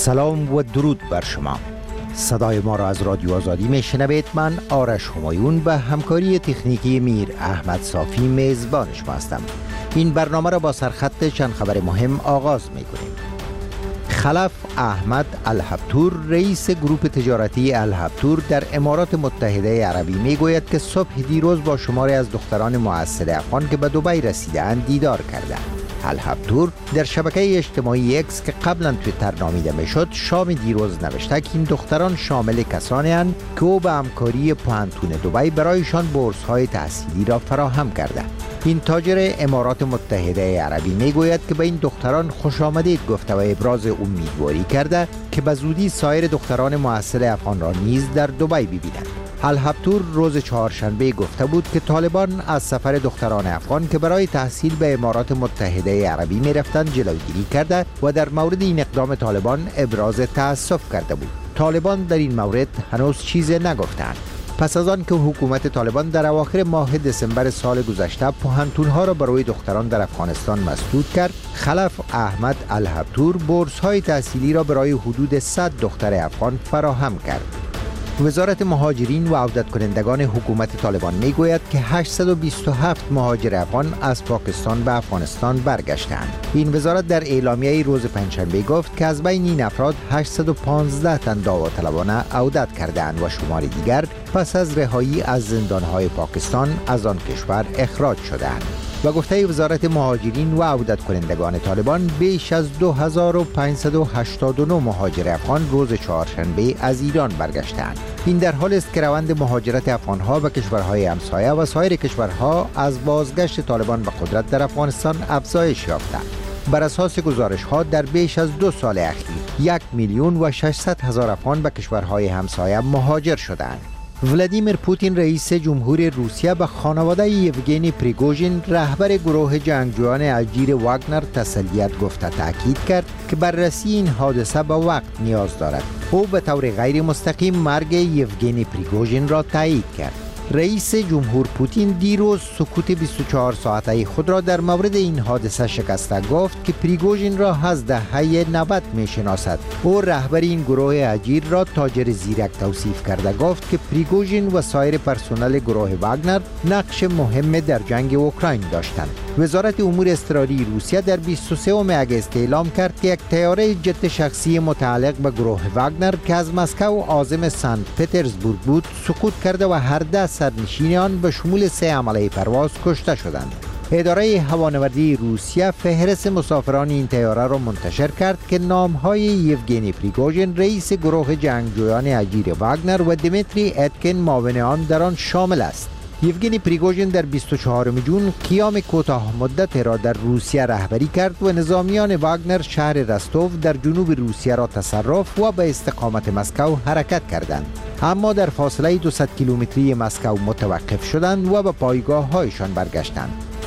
سلام و درود بر شما. صدای ما را از رادیو آزادی میشنوید. من آرش همایون به همکاری تکنیکی میر احمد صافی میزبان شما هستم. این برنامه را با سرخط چند خبر مهم آغاز میکنیم. خلف احمد الهبتور رئیس گروپ تجارتی الهبتور در امارات متحده عربی میگوید که صبح دیروز با شماری از دختران معسل افغان که به دبی رسیدند دیدار کردند. الهبتور در شبکه اجتماعی اکس که قبلا تویتر نامیده میشد شام دیروز نوشته که این دختران شامل کسانی هستند که او به همکاری پوهنتون دبی برایشان بورس‌های تحصیلی را فراهم کرده. این تاجر امارات متحده عربی میگوید که به این دختران خوش آمدید گفته و ابراز امیدواری کرده که به زودی سایر دختران معسل افغان را نیز در دبی ببینند. الهبتور روز چهارشنبه گفته بود که طالبان از سفر دختران افغان که برای تحصیل به امارات متحده عربی می رفتند جلوگیری کرده و در مورد این اقدام طالبان ابراز تأسف کرده بود. طالبان در این مورد هنوز چیزی نگفتند. پس از آن که حکومت طالبان در اواخر ماه دسامبر سال گذشته پوهنتون‌ها را برای دختران در افغانستان مسدود کرد، خلف احمد الهبتور بورس‌های تحصیلی را برای حدود 100 دختر افغان فراهم کرد. وزارت مهاجرین و عودت کنندگان حکومت طالبان میگوید که 827 مهاجر افغان از پاکستان به افغانستان برگشتند. این وزارت در اعلامیه روز پنجشنبه گفت که از بین این افراد 815 تن داوطلبانه عودت کردند و شمار دیگر پس از رهایی از زندانهای پاکستان از آن کشور اخراج شدند. و گفته وزارت مهاجرین و عودت کنندگان طالبان بیش از 2589 مهاجر افغان روز چهارشنبه از ایران برگشتند. این در حال است که روند مهاجرت افغانها به کشورهای همسایه و سایر کشورها از بازگشت طالبان به قدرت در افغانستان افزایش یافته. بر اساس گزارش‌ها در بیش از 2 سال اخیر 1,600,000 افغان به کشورهای همسایه مهاجر شدند. ولادیمیر پوتین رئیس جمهور روسیه به خانواده یوگنی پریگوژین رهبر گروه جنگجویان الجیر واگنر تسلیت گفته تاکید کرد که بررسی این حادثه به وقت نیاز دارد. او به طور غیر مستقیم مرگ یوگنی پریگوژین را تایید کرد. رئیس جمهور پوتین دیروز سکوت 24 ساعته خود را در مورد این حادثه شکسته گفت که پریگوژین را از دهه 90 می شناسد. او رهبر این گروه اجیر را تاجر زیرک توصیف کرده گفت که پریگوژین و سایر پرسنل گروه واگنر نقش مهم در جنگ اوکراین داشتند. وزارت امور اضطراری روسیه در 23 اگست اعلام کرد که یک طیاره جت شخصی متعلق به گروه واگنر که از مسکو عازم سنت پترزبورگ بود سقوط کرده و هر 10 سرنشین آن به شمول 3 عمله پرواز کشته شدند. اداره هوانوردی روسیه فهرست مسافران این طیاره را منتشر کرد که نام‌های یوگنی پریگوژین رئیس گروه جنگجویان اجیر واگنر و دیمیتری اتکن معاون آن در آن شامل است. یوگنی پریگوژین در 24 جون قیام کوتاه مدت را در روسیه رهبری کرد و نظامیان واگنر شهر رستوف در جنوب روسیه را تصرف و به استقامت مسکو حرکت کردند. اما در فاصله 200 کیلومتری مسکو متوقف شدند و به پایگاه‌هایشان برگشتند.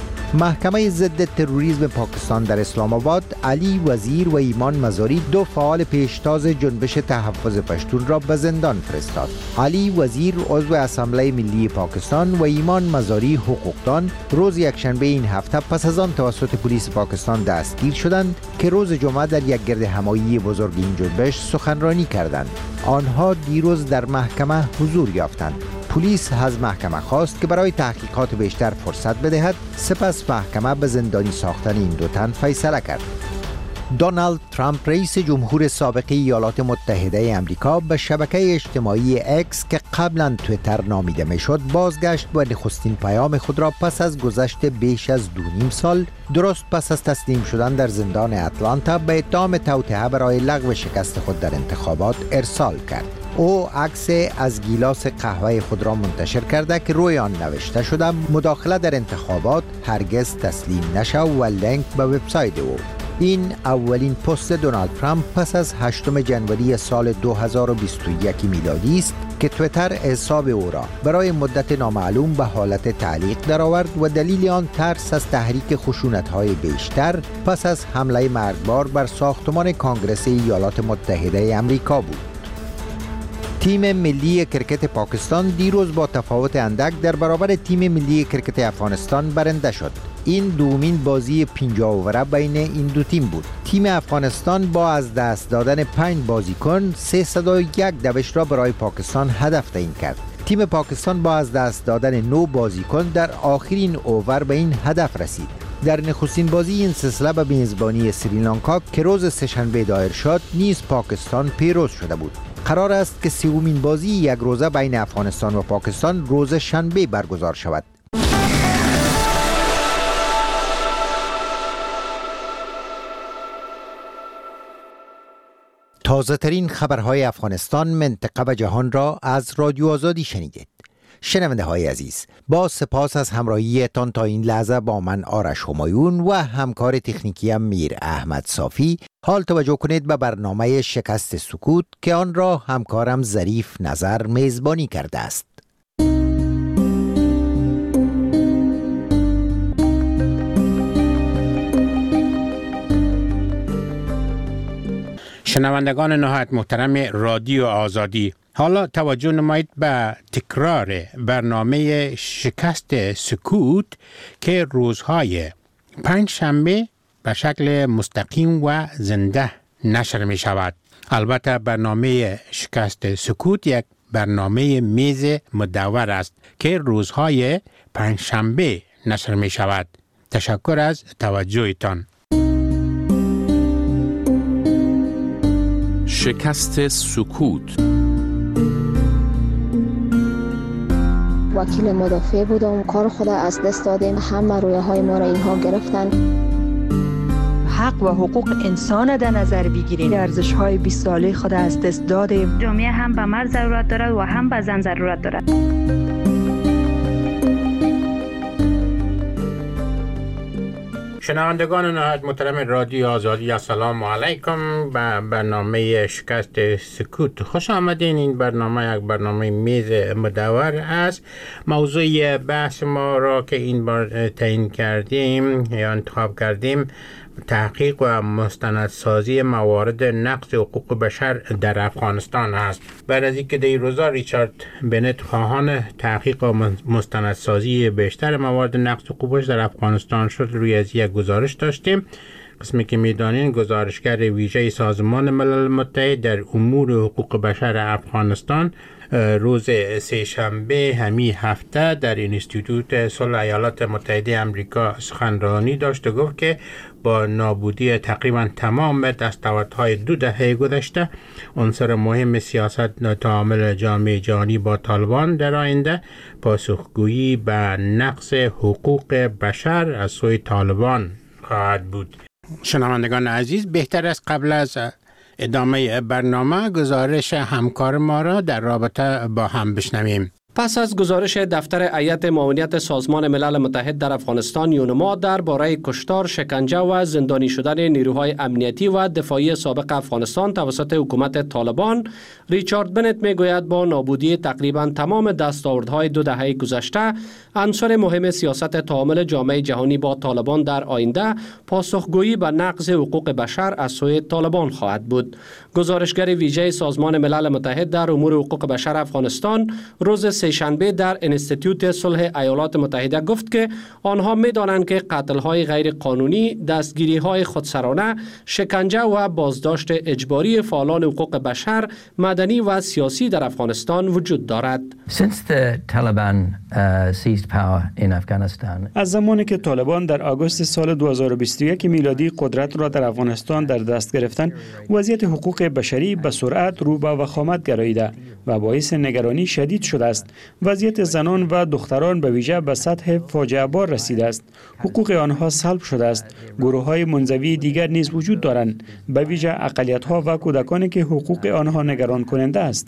محکمه ضد تروریسم پاکستان در اسلام آباد علی وزیر و ایمان مزاری 2 فعال پیشتاز جنبش تحفظ پشتون را به زندان فرستاد. علی وزیر عضو اسامبله ملی پاکستان و ایمان مزاری حقوقدان روز یکشنبه این هفته پس از آن توسط پلیس پاکستان دستگیر شدند که روز جمعه در یک گرد همایی بزرگ این جنبش سخنرانی کردند. آنها دیروز در محکمه حضور یافتند. پلیس از محکمه خواست که برای تحقیقات بیشتر فرصت بدهد، سپس محکمه به زندانی ساختن این 2 تن فیصله کرد. دونالد ترامپ رئیس جمهور سابق ایالات متحده آمریکا به شبکه اجتماعی اکس که قبلا تویتر نامیده میشد بازگشت و نخستین پیام خود را پس از گذشت بیش از 2.5 سال درست پس از تسلیم شدن در زندان اتلانتا به اتهام توطئه برای لغو شکست خود در انتخابات ارسال کرد. او عکس از گیلاس قهوه خود را منتشر کرده که روی آن نوشته شده مداخله در انتخابات هرگز تسلیم نشو و لینک به وبسایت او. این اولین پست دونالد ترامپ پس از 8 جنوری سال 2021 میلادی است که تویتر حساب او را برای مدت نامعلوم به حالت تعلیق درآورد و دلیل آن ترس از تحریک خشونت‌های بیشتر پس از حمله مرگبار بر ساختمان کانگرس ایالات متحده آمریکا بود. تیم ملی کرکت پاکستان دیروز با تفاوت اندک در برابر تیم ملی کرکت افغانستان برنده شد. این دومین بازی 50 اووره بین این دو تیم بود. تیم افغانستان با از دست دادن 5 بازیکن 301 دوش را برای پاکستان هدف تعیین کرد. تیم پاکستان با از دست دادن 9 بازیکن در آخرین اوور به این هدف رسید. در نخستین بازی این سلسله به میزبانی سریلانکا که روز سه‌شنبه دایر شد نیز پاکستان پیروز شده بود. قرار است که سومین بازی یک روزه بین افغانستان و پاکستان روز شنبه برگزار شود. تازه ترین خبرهای افغانستان، منطقه و جهان را از رادیو آزادی شنیدید. شنونده های عزیز، با سپاس از همراهیتان تا این لحظه با من آرش همایون و همکار تکنیکیم میر احمد صافی. حال توجه کنید به برنامه شکست سکوت که آن را همکارم ظریف نظر میزبانی کرده است. شنوندگان نهایت محترم رادیو آزادی، حالا توجه نمایید به تکرار برنامه شکست سکوت که روزهای پنجشنبه به شکل مستقیم و زنده نشر می شود. البته برنامه شکست سکوت یک برنامه میز مدور است که روزهای پنجشنبه نشر می شود. تشکر از توجهتان. شکست سکوت. وکیل مدافع بودم، کار خود از دست دادیم، همه رویه های ما را اینها گرفتن. حق و حقوق انسان در نظر بگیریم، ارزش های 20 ساله خود از دست دادیم. جامعه هم به مرد ضرورت دارد و هم به زن ضرورت دارد. شنوندگان نهایت محترم رادیو آزادی، السلام علیکم. به برنامه شکست سکوت خوش آمدین. این برنامه یک برنامه میز مدور است. موضوع بحث ما را که این بار تعیین کردیم یا انتخاب کردیم تحقیق و مستندسازی موارد نقض حقوق بشر در افغانستان است. بعد از اینکه در روزا ریچارد بنت خواهان تحقیق و مستندسازی بیشتر موارد نقض حقوق بشر در افغانستان شد، روی از یک گزارش داشتیم. قسمی که میدانین گزارشگر ویژه سازمان ملل متحد در امور حقوق بشر افغانستان روز سه‌شنبه همین هفته در انستیتوت صلح ایالات متحده آمریکا سخنرانی داشت و گفت که با نابودی تقریبا تمام دستاوردهای 2 دهه گذشته، عنصر مهم سیاست تعامل جامعه جهانی با طالبان در آینده پاسخگویی به نقض حقوق بشر از سوی طالبان خواهد بود. شنوندگان عزیز، بهتر است قبل از ادامه برنامه گزارش همکار ما را در رابطه با هم بشنویم. پس از گزارش دفتر هیئت معاونت سازمان ملل متحد در افغانستان یونما درباره کشتار، شکنجه و زندانی شدن نیروهای امنیتی و دفاعی سابق افغانستان توسط حکومت طالبان، ریچارد بنت میگوید با نابودی تقریبا تمام دستاوردهای 2 دهه گذشته، عنصر مهم سیاست تعامل جامعه جهانی با طالبان در آینده پاسخگویی به نقض حقوق بشر از سوی طالبان خواهد بود. گزارشگر ویژه سازمان ملل متحد در امور حقوق بشر افغانستان روز سه‌شنبه در انستیتوت صلح ایالات متحده گفت که آنها می‌دانند که قتل‌های غیر قانونی، دستگیری‌های خودسرانه، شکنجه و بازداشت اجباری فعالان حقوق بشر، مدنی و سیاسی در افغانستان وجود دارد. از زمانی که طالبان در آگوست سال 2021 میلادی قدرت را در افغانستان در دست گرفتند، وضعیت حقوق بشری به سرعت رو به وخامت گراییده و باعث نگرانی شدید شده است. وضعیت زنان و دختران به ویژه به سطح فاجعه بار رسیده است. حقوق آنها سلب شده است. گروه‌های منزوی دیگر نیز وجود دارند، به ویژه اقلیت‌ها و کودکانی که حقوق آنها نگران کننده است.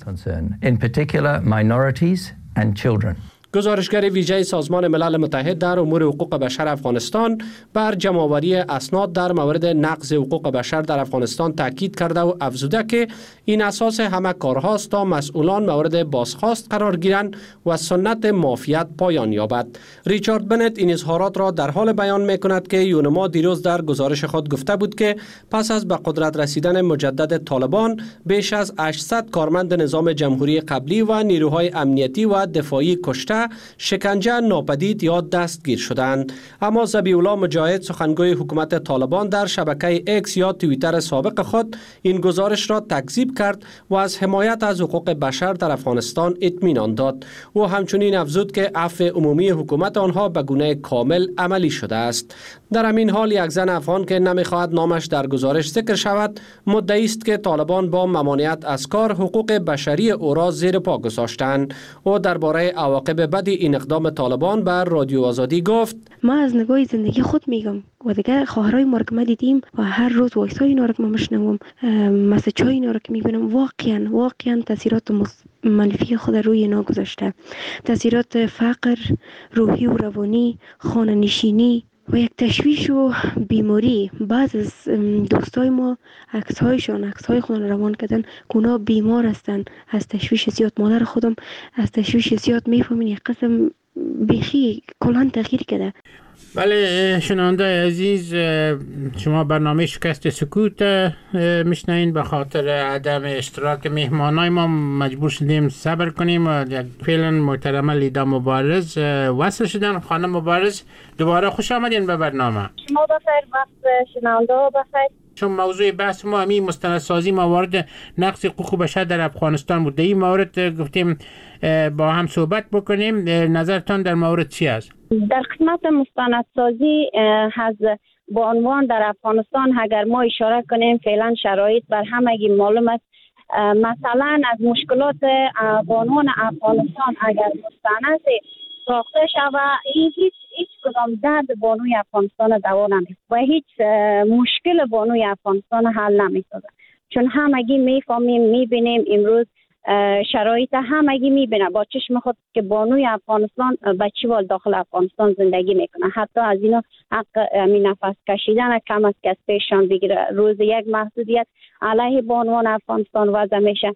گزارشگر ویژه سازمان ملل متحد در امور حقوق بشر افغانستان بر جمع‌آوری اسناد در مورد نقض حقوق بشر در افغانستان تاکید کرده و افزوده که این اساس همه کارهاست تا مسئولان مورد بازخواست قرار گیرند و سنت مافیات پایان یابد. ریچارد بنت این اظهارات را در حال بیان می‌کند که یونما دیروز در گزارش خود گفته بود که پس از به قدرت رسیدن مجدد طالبان بیش از 800 کارمند نظام جمهوری قبلی و نیروهای امنیتی و دفاعی کشته، شکنجه، ناپدید یا دستگیر شدند. اما ذبیح‌الله مجاهد سخنگوی حکومت طالبان در شبکه ایکس یا توییتر سابق خود این گزارش را تکذیب کرد و از حمایت از حقوق بشر در افغانستان اطمینان داد. او همچنین افزود که عفو عمومی حکومت آنها به گونه کامل عملی شده است. در همین حال یک زن افغان که نمیخواهد نامش در گزارش ذکر شود مدعی است که طالبان با ممانعت از کار حقوق بشری او را زیر پا گذاشتند. او درباره عواقب بد این اقدام طالبان بر رادیو آزادی گفت: ما از نگاه زندگی خود میگم و دیگه خواهرای ما را که ما دیدیم و هر روز وایسای اینا را که ما میشنوم، مسیجای اینا را که میبینم، واقعا تاثیرات منفی خود روی اینا گذاشته. تاثیرات فقر، روحی و روانی، خانه نشینی و یک تشویش و بیماری. بعض از دوستای ما عکس‌های خود روان کردن که اونا بیمار هستن از تشویش زیاد. مادر خودم از تشویش زیاد میفهمین یک قسم بیخی کلان تغییر کرده. بله شنونده عزیز، شما برنامه شکست سکوت میشنین. به خاطر عدم اشتراک مهمانای ما مجبور شدیم صبر کنیم و فعلا محترمه لیدا مبارز وصل شدن. خانم مبارز دوباره خوش آمدین به برنامه. شما بخیر، وقت شنونده بخیر. چون موضوع بحث ما همین مستندسازی موارد نقض حقوق بشر در افغانستان بود. در این مورد گفتیم با هم صحبت بکنیم. نظرتان در مورد چی است؟ در خدمت مستندسازی از با عنوان در افغانستان اگر ما اشاره کنیم فعلا شرایط بر همگی معلوم است. مثلا از مشکلات با عنوان افغانستان اگر مستند ساخته شود، این هیچ کدام درد بانوی افغانستان دوا نمی‌کنه و هیچ مشکل بانوی افغانستان حل نمی‌سازه. چون همگی میفهمیم، میبینیم امروز شرایط همگی میبینه با چشم خود که بانوی افغانستان بچه‌وال داخل افغانستان زندگی میکنه. حتی از اینا حق نفس کشیدن کم است که از پیششان بگیره. روز یک محدودیت علیه بانوان افغانستان وضع میشه.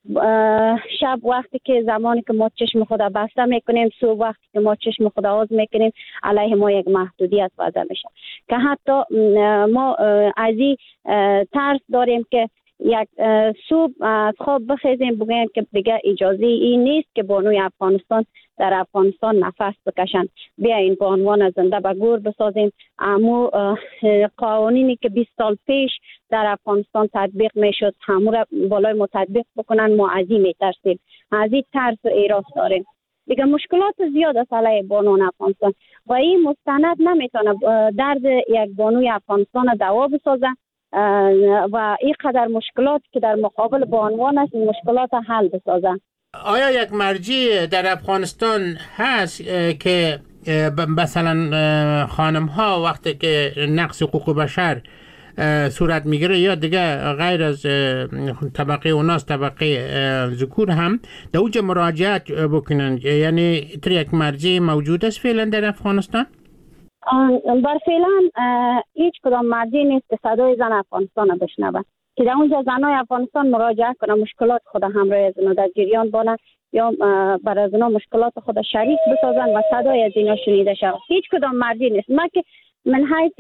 شب وقتی که زمانی که ما چشم خود بسته میکنیم، صبح وقتی که ما چشم خود باز میکنیم، علیه ما یک محدودیت وضع میشه که حتی ما از این ترس داریم که یک صبح از خواب بخیزیم بگویم که دیگه اجازه این نیست که بانوی افغانستان در افغانستان نفس بکشن. بیاین به عنوان زنده به گور بسازیم. امو قوانینی که 20 سال پیش در افغانستان تطبیق میشد همو را بالای ما تطبیق بکنن. ما از این میترسیم، از این ترس و ایراس داریم. دیگه مشکلات زیاد است علیه بانوان افغانستان و این مستند نمیتونه درد یک بانوی افغانستان دوا بسازه و این قدر مشکلات که در مقابل با عنوان است این مشکلات حل بسازن. آیا یک مرجع در افغانستان هست که مثلا خانم ها وقتی که نقض حقوق بشر صورت میگیره یا دیگه غیر از طبقه اوناست طبقه ذکور هم در اونجا مراجعت بکنن؟ یعنی یک مرجع موجود است فعلا در افغانستان؟ بر فعلا هیچ کدام مرجع نیست که صدای زن افغانستان بشنوه که در اونجا زنای افغانستان مراجعه کنه، مشکلات خود همراه از اینا در جریان بانه یا بر از اینا مشکلات خود شریک بسازن و صدای از اینا شنیده شود. هیچ کدام مرجع نیست. من حیث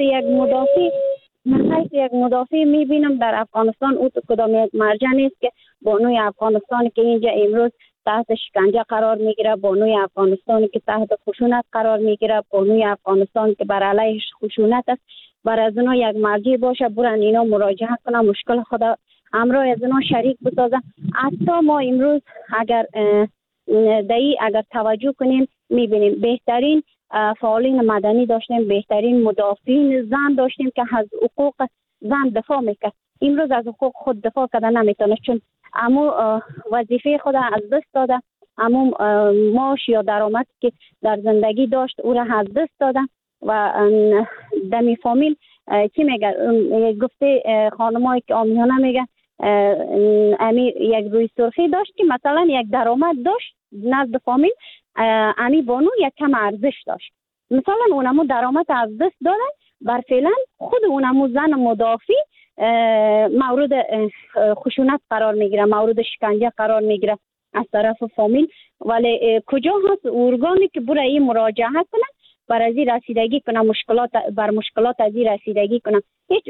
یک مدافع میبینم در افغانستان او کدام یک مرجع نیست که بانوی افغانستان که اینجا امروز تحت شکنجه قرار میگیره، بانوی افغانستان که تحت خشونت قرار میگیره، بانوی افغانستان که بر علیه خشونت است، بر از اونا یک مرجع باشه برن اینا مراجعه کنن، مشکل خود همراه از اونا شریک بسازن. حتی ما امروز اگر اگر توجه کنیم میبینیم بهترین فعالین مدنی داشتیم، بهترین مدافعین زن داشتیم که از حقوق زن دفاع میکرد. امروز از حقوق خود دفاع کردن نمیتونه چون امو وظیفه خود از دست داده، امو معاش یا درآمد که در زندگی داشت او را از دست داده و دمی فامیل چی میگه گفته خانمایی که آمیانه میگه امی یک روی سرخی داشت که مثلا یک درآمد داشت نزد فامیل، امی بانو یک کم ارزش داشت، مثلا اونمو درآمد از دست دادن. بر فعلا خود اونمو زن مدافع مورد خشونت قرار میگیره، مورد شکنجه قرار میگیره از طرف فامیل. ولی کجا هست ارگانی که برای این مراجعه کنه، بر از این رسیدگی کنه، مشکلات از این رسیدگی کنه؟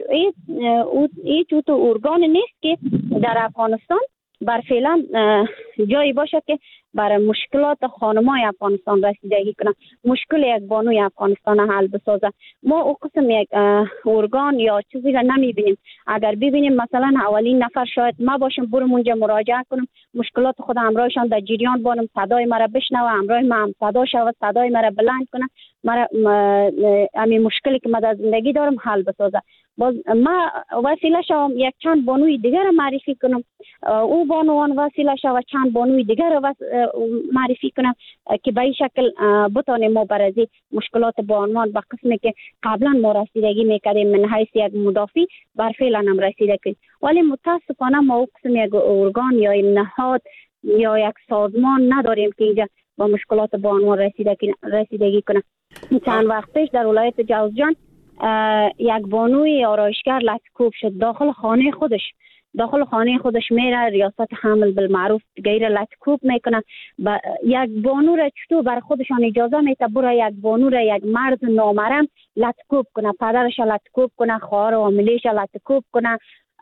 هیچ ارگان نیست که در افغانستان بر فعلا جایی باشه که برای مشکلات خانمای افغانستان رسیدگی کنه، مشکل یک بانوی افغانستان حل بسازه. ما او قسم یک ارگان یا چیزی را نمیبینیم. اگر ببینیم مثلا اولین نفر شاید ما باشم، برم اونجا مراجعه کنم، مشکلات خود همراهشان در جریان بانم، صدای مرا بشنوه، همراه ما هم صدا شود، صدای مرا بلند کنه، مرا همین مشکلی که ما در زندگی دارم حل بسازه. باز ما وسیله شوم یک چند بانوی دیگر را معرفی کنم، او بانوان وسیله شود چند بانوی دیگر را معرفی کنم که به این شکل بتانیم ما بر از مشکلات بانوان به قسمی که قبلا ما رسیدگی میکردیم من حیث یک مدافع بر فعلا هم رسیده کنیم. ولی متاسفانه ما او قسم یک ارگان یا نهاد یا یک سازمان نداریم که اینجا با مشکلات بانوان رسیدگی کنه. چند وقت پیش در ولایت جوزجان یک بانوی آرایشگر لطکوب شد. داخل خانه خودش میره، ریاست حمل بالمعروف غیر لطکوب میکنه. یک بانو را چطور بر خودشان اجازه میده برای یک بانو را یک مرد نامحرم لطکوب کنه، پدرش لطکوب کنه، خواهر و عاملیش لطکوب کنه،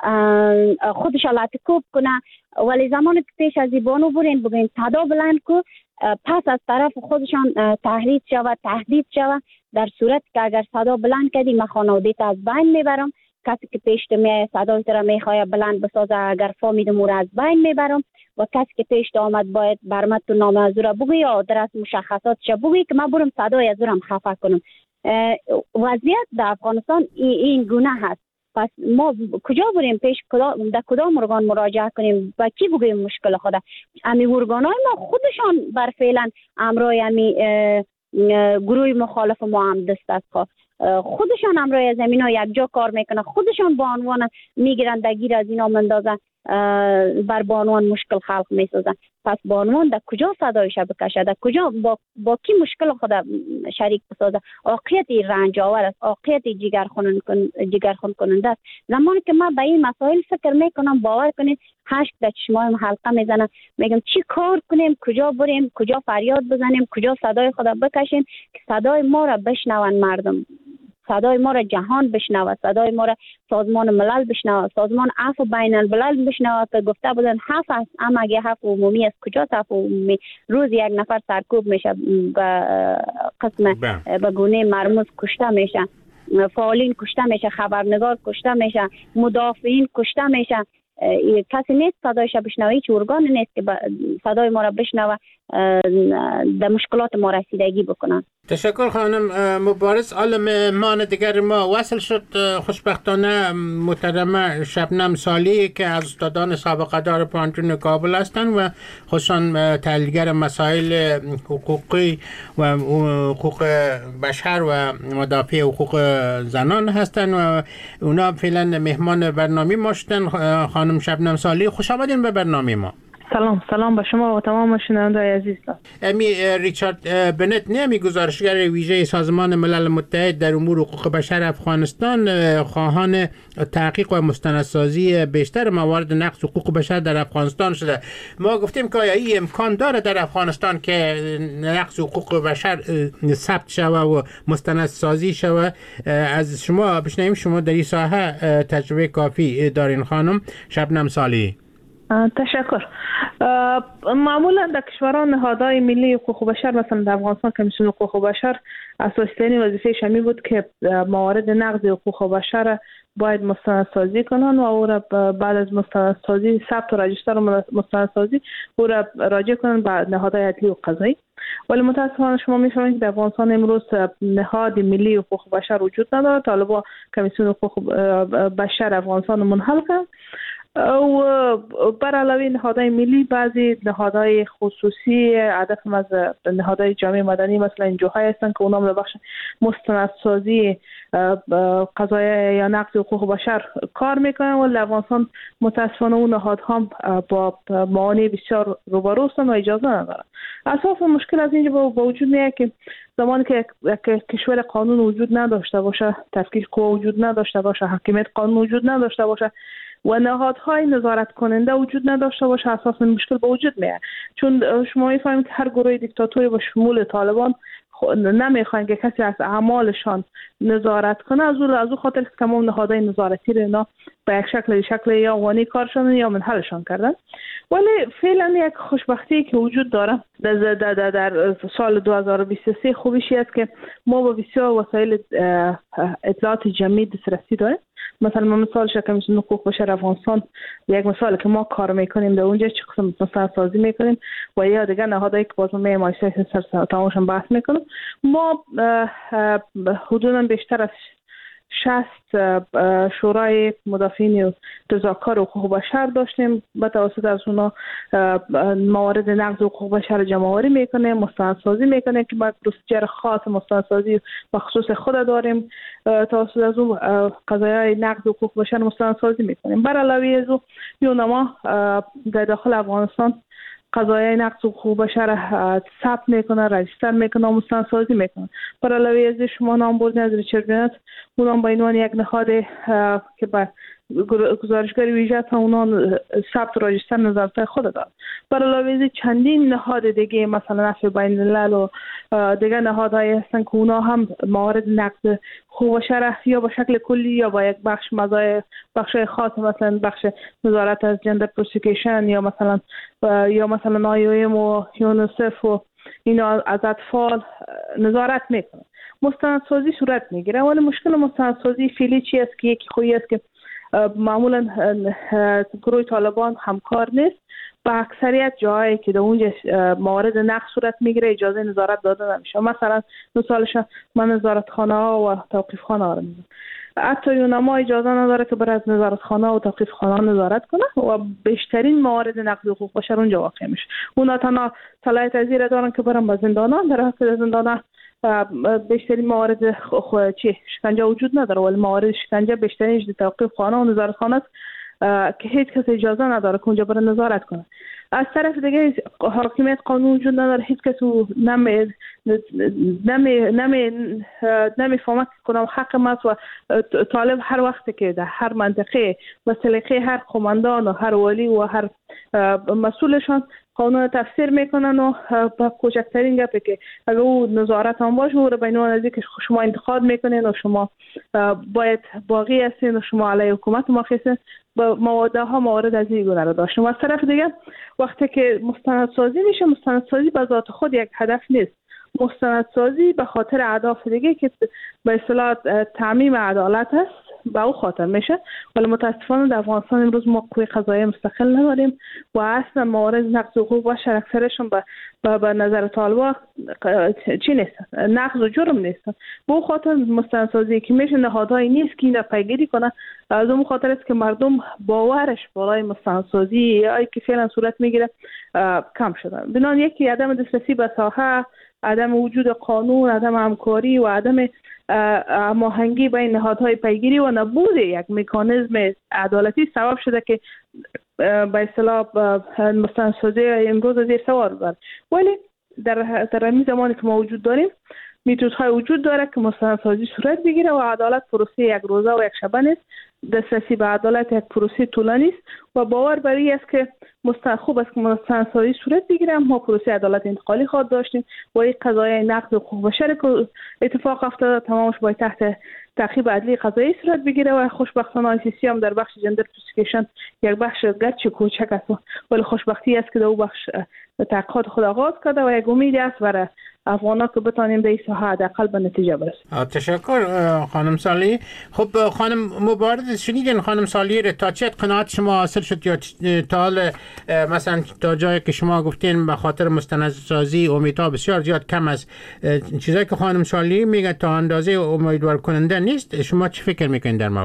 خودش لطکوب کنه. ولی زمانی که پیش از این بانو برین بگین صدا بلند کو، پس از طرف خودشان تهدید شود در صورت که اگر صدا بلند کردی من خانواده‌ت از بین میبرم. کسی که پیش میاد صدای تو را میخواه بلند بسازه، اگر فهمیدم او را از بین میبرم. و کسی که پیش آمد باید برمت تو نام از او را بگوی، آدرس مشخصاتش بگوی که من برم صدای از او را خفه کنم. وضعیت در افغانستان این گونه هست. پس ما کجا بریم پیش در کدام ارگان مراجعه کنیم، با کی بگویم مشکل خود؟ همین ارگان‌های ما خودشان بر فعلا امرای همین گروه مخالف ما هم دست است، خودشان امرای زمین ها یک جا کار میکنه، خودشان با عنوان میگیرن در گیر از اینا مندازن، بر بانوان مشکل خلق میسازن. پس بانوان در کجا صدایش بکشه، در کجا با کی مشکل خود شریک بسازه؟ واقعیت رنج آور است، واقعیت جگرخون کننده است. زمانی که من به این مسائل فکر میکنم باور کنید هشت در چشمایم حلقه میزنم، میگم چی کار کنیم، کجا بریم، کجا فریاد بزنیم، کجا صدای خود بکشیم که صدای ما را بشنون مردم، صدای ما را جهان بشنوه، صدای ما را سازمان ملل بشنوه، سازمان عفو بین الملل بشنوه که گفته بودن حف است، اما اگه حف عمومی است کجاست حف عمومی؟ روز یک نفر سرکوب میشه، به قسم به گونه مرموز کشته میشه، فعالین کشته میشه، خبرنگار کشته میشه، مدافعین کشته میشه. کسی نیست صدایش بشنوه، هیچ ارگان نیست که صدای ما را بشنوه، در مشکلات ما رسیدگی بکنن. تشکر خانم مبارز. عالم مان دیگر ما وصل شد خوشبختانه محترمه شبنم صالحی که از استادان سابقه دار پانتون کابل هستند و خصوصا تحلیلگر مسائل حقوقی و حقوق بشر و مدافع حقوق زنان هستند و اونا فعلا مهمان برنامه ما شدن. خانم شبنم صالحی خوش آمدین به برنامه ما. سلام به شما و تمام شنوندگان عزیز. ریچارد بنت نمی گزارشگر ویژه سازمان ملل متحد در امور حقوق بشر افغانستان خواهان تحقیق و مستندسازی بیشتر موارد نقض حقوق بشر در افغانستان شده. ما گفتیم که آیا این امکان داره در افغانستان که نقض حقوق بشر ثبت شوه و مستندسازی شوه؟ از شما بشنویم، شما در این ساحه تجربه کافی دارین خانم شبنم صالحی. تشکر. معمولا در کشوران نهادهای ملی حقوق بشر مثلا در افغانستان کمیسیون حقوق بشر اساسی‌ترین وظیفه‌اش همین بود که موارد نقض حقوق بشر باید مستندسازی کنن و او را بعد از مستندسازی ثبت و رجیستر و مستندسازی او را راجع کنن به نهادهای عدلی و قضایی. ولی متاسفانه شما می‌فهمید که در افغانستان امروز نهاد ملی حقوق بشر وجود نداره. طالبان کمیسیون حقوق بشر افغانستان منحل کرد. و بر علاوه نهادهای ملی بعضی نهادهای خصوصی هدف از نهادهای جامعه مدنی مثلا NGO هستند که اونا در بخش مستندسازی قضایا یا نقض حقوق بشر کار میکنن و افغانستان متاسفانه اون نهادها با معانی بسیار روبرو هستند و اجازه ندارن. اساس مشکل از اینجا با وجود میاد که زمانی که کشور قانون وجود نداشته باشه، تفکیک قوا وجود نداشته باشه، حاکمیت قانون وجود نداشته باشه و نهادهای نظارت کننده وجود نداشته باشه، اساسا مشکل به وجود میاد. چون شما میفهمید که هر گروه دیکتاتوری با شمول طالبان نمیخواین که کسی از اعمالشان نظارت کنه، از اون خاطر که تمام نهادهای نظارتی رو اینا به یک شکل یا وانی کارشان یا منحلشان کردن. ولی فعلا یک خوشبختی که وجود داره در سال 2023 خوبیشی است که ما با بسیار وسایل اطلاعات جمعی دسترسی داریم. مثلا ما مثالش کمیسیون حقوق بشر افغانستان یک مثال که ما کار میکنیم در اونجا چه قسم مستندسازی میکنیم و یا دیگر نهادهایی که باز ما مایسای سر تماشا بحث میکنیم. ما حدودا بیشتر از 60 شورای مدافعین و تظاهرکار حقوق بشر داشتیم. به توسط از اونا موارد نقض حقوق بشر جمع‌آوری میکنیم، مستندسازی میکنیم که ما پروسیجر خاص مستندسازی و خصوص خود داریم. توسط از اون قضایای نقض حقوق بشر مستندسازی میکنیم. بر علاوه از اون یونما در داخل افغانستان قضایای نقض حقوق بشر ثبت میکنه، رجیستر میکنه و مستندسازی میکنه. بر علاوه از شما نام بردین از ریچارد بنت، اونم با عنوان یک نهاد که با گزارشگری ویژه تا اونان ثبت و رجیستر نظارت خود دارد. بر علاوه از چندین نهاد دیگه مثلا عفو بین الملل و دیگر نهادهایی هستن که اونا هم موارد نقض حقوق بشر یا با شکل کلی یا با یک بخش خاص مثلا بخش نظارت از جندر پروسیکیشن یا مثلا IOM و یونیسف و اینا از اطفال نظارت میکنه. مستندسازی صورت میگیره. ولی مشکل مستندسازی فعلی چی است که یکی خوبی است که معمولا گروه طالبان همکار نیست. با اکثریت جایی که در اونجا موارد نقض صورت میگیره اجازه نظارت داده نمیشه. مثلا مثالش من نظارتخانه ها و توقیفخانه ها رو میگم. حتی یونما اجازه نداره که بر از نظارتخانه و توقیفخانه نظارت کنه و بیشترین موارد نقض حقوق بشر اونجا واقع میشه. اونا تنها صلاحیت از این دارن که برن به زندانان، در حالی که زندانان بیشترین موارد شکنجه وجود نداره، ولی موارد شکنجه بیشترینش در توقیفخانه و نظارتخانه است که هیچ کس اجازه نداره که اونجا برن نظارت کنه. از طرف دیگه حاکمیت قانون وجود نداره، هیچ کس نمیفهمه که کدام حق است و طالب هر وقت که در هر منطقه و سلیقه هر قماندان و هر ولی و هر مسئولشان قانون تفسیر میکنن و با کوچکترین گپی که اگر او نظارت هم باشه او رو بینوان از که شما انتقاد میکنین و شما باید باقی هستین و شما علیه حکومت مخیصین با موارد از این گونه رو داشتیم. و از طرف دیگه وقتی که مستندسازی میشه، مستندسازی به ذات خود یک هدف نیست. مستندسازی به خاطر اهداف دیگه که به اصطلاح تعمیم عدالت است به او خاطر میشه. ولی متاسفانه در افغانستان امروز ما قوه قضاییه مستقل نداریم و اصلا موارد نقض حقوق بشر اکثرشون به نظر طالبان چی نیستن، نقض و جرم نیستن. به او خاطر مستندسازی که میشه نهادهایی نیست که اینا پیگیری کنه. از اون خاطر است که مردم باورش بالای مستندسازی یا که فعلا صورت میگیره کم شدن. بنابراین یکی عدم دسترسی به ساحه، عدم وجود قانون، عدم همکاری و عدم هماهنگی بین نهادهای پیگیری و نبود یک مکانیزم عدالتی سبب شده که به اصطلاح مستندسازی امروز زیر سوال ببرد. ولی در این زمانی که ما وجود داریم میتودهای وجود داره که مستندسازی صورت بگیره و عدالت پروسه یک روزه و یک شبه نیست. دسترسی به عدالت یک پروسه طولانی است و باور بر این است که خوب است که مستندسازی صورت بگیره. ما پروسه عدالت انتقالی خواهد داشتیم و این قضایای نقض حقوق بشر که اتفاق افتاده تمامش باید تحت تعقیب عدلی قضایی صورت بگیره و خوشبختانه ICC هم در بخش جندر پروسیکیشن یک بخش گرچه کوچک است ولی خوشبختی است که در او بخش تحقیقات خود آغاز کرده و یک امید است برای افغانا که بتانیم در این ساحه حداقل به نتیجه برسیم. تشکر خانم صالحی. خب خانم مبارز، شنیدین خانم صالحی تا چه قناعت شما حاصل شد یا تا حال مثلا تا جایی که شما گفتین به خاطر مستندسازی امیدها بسیار زیاد کم از چیزایی که خانم صالحی میگه تا اندازه امیدوار کننده نیست، شما چه فکر میکنین در مورد؟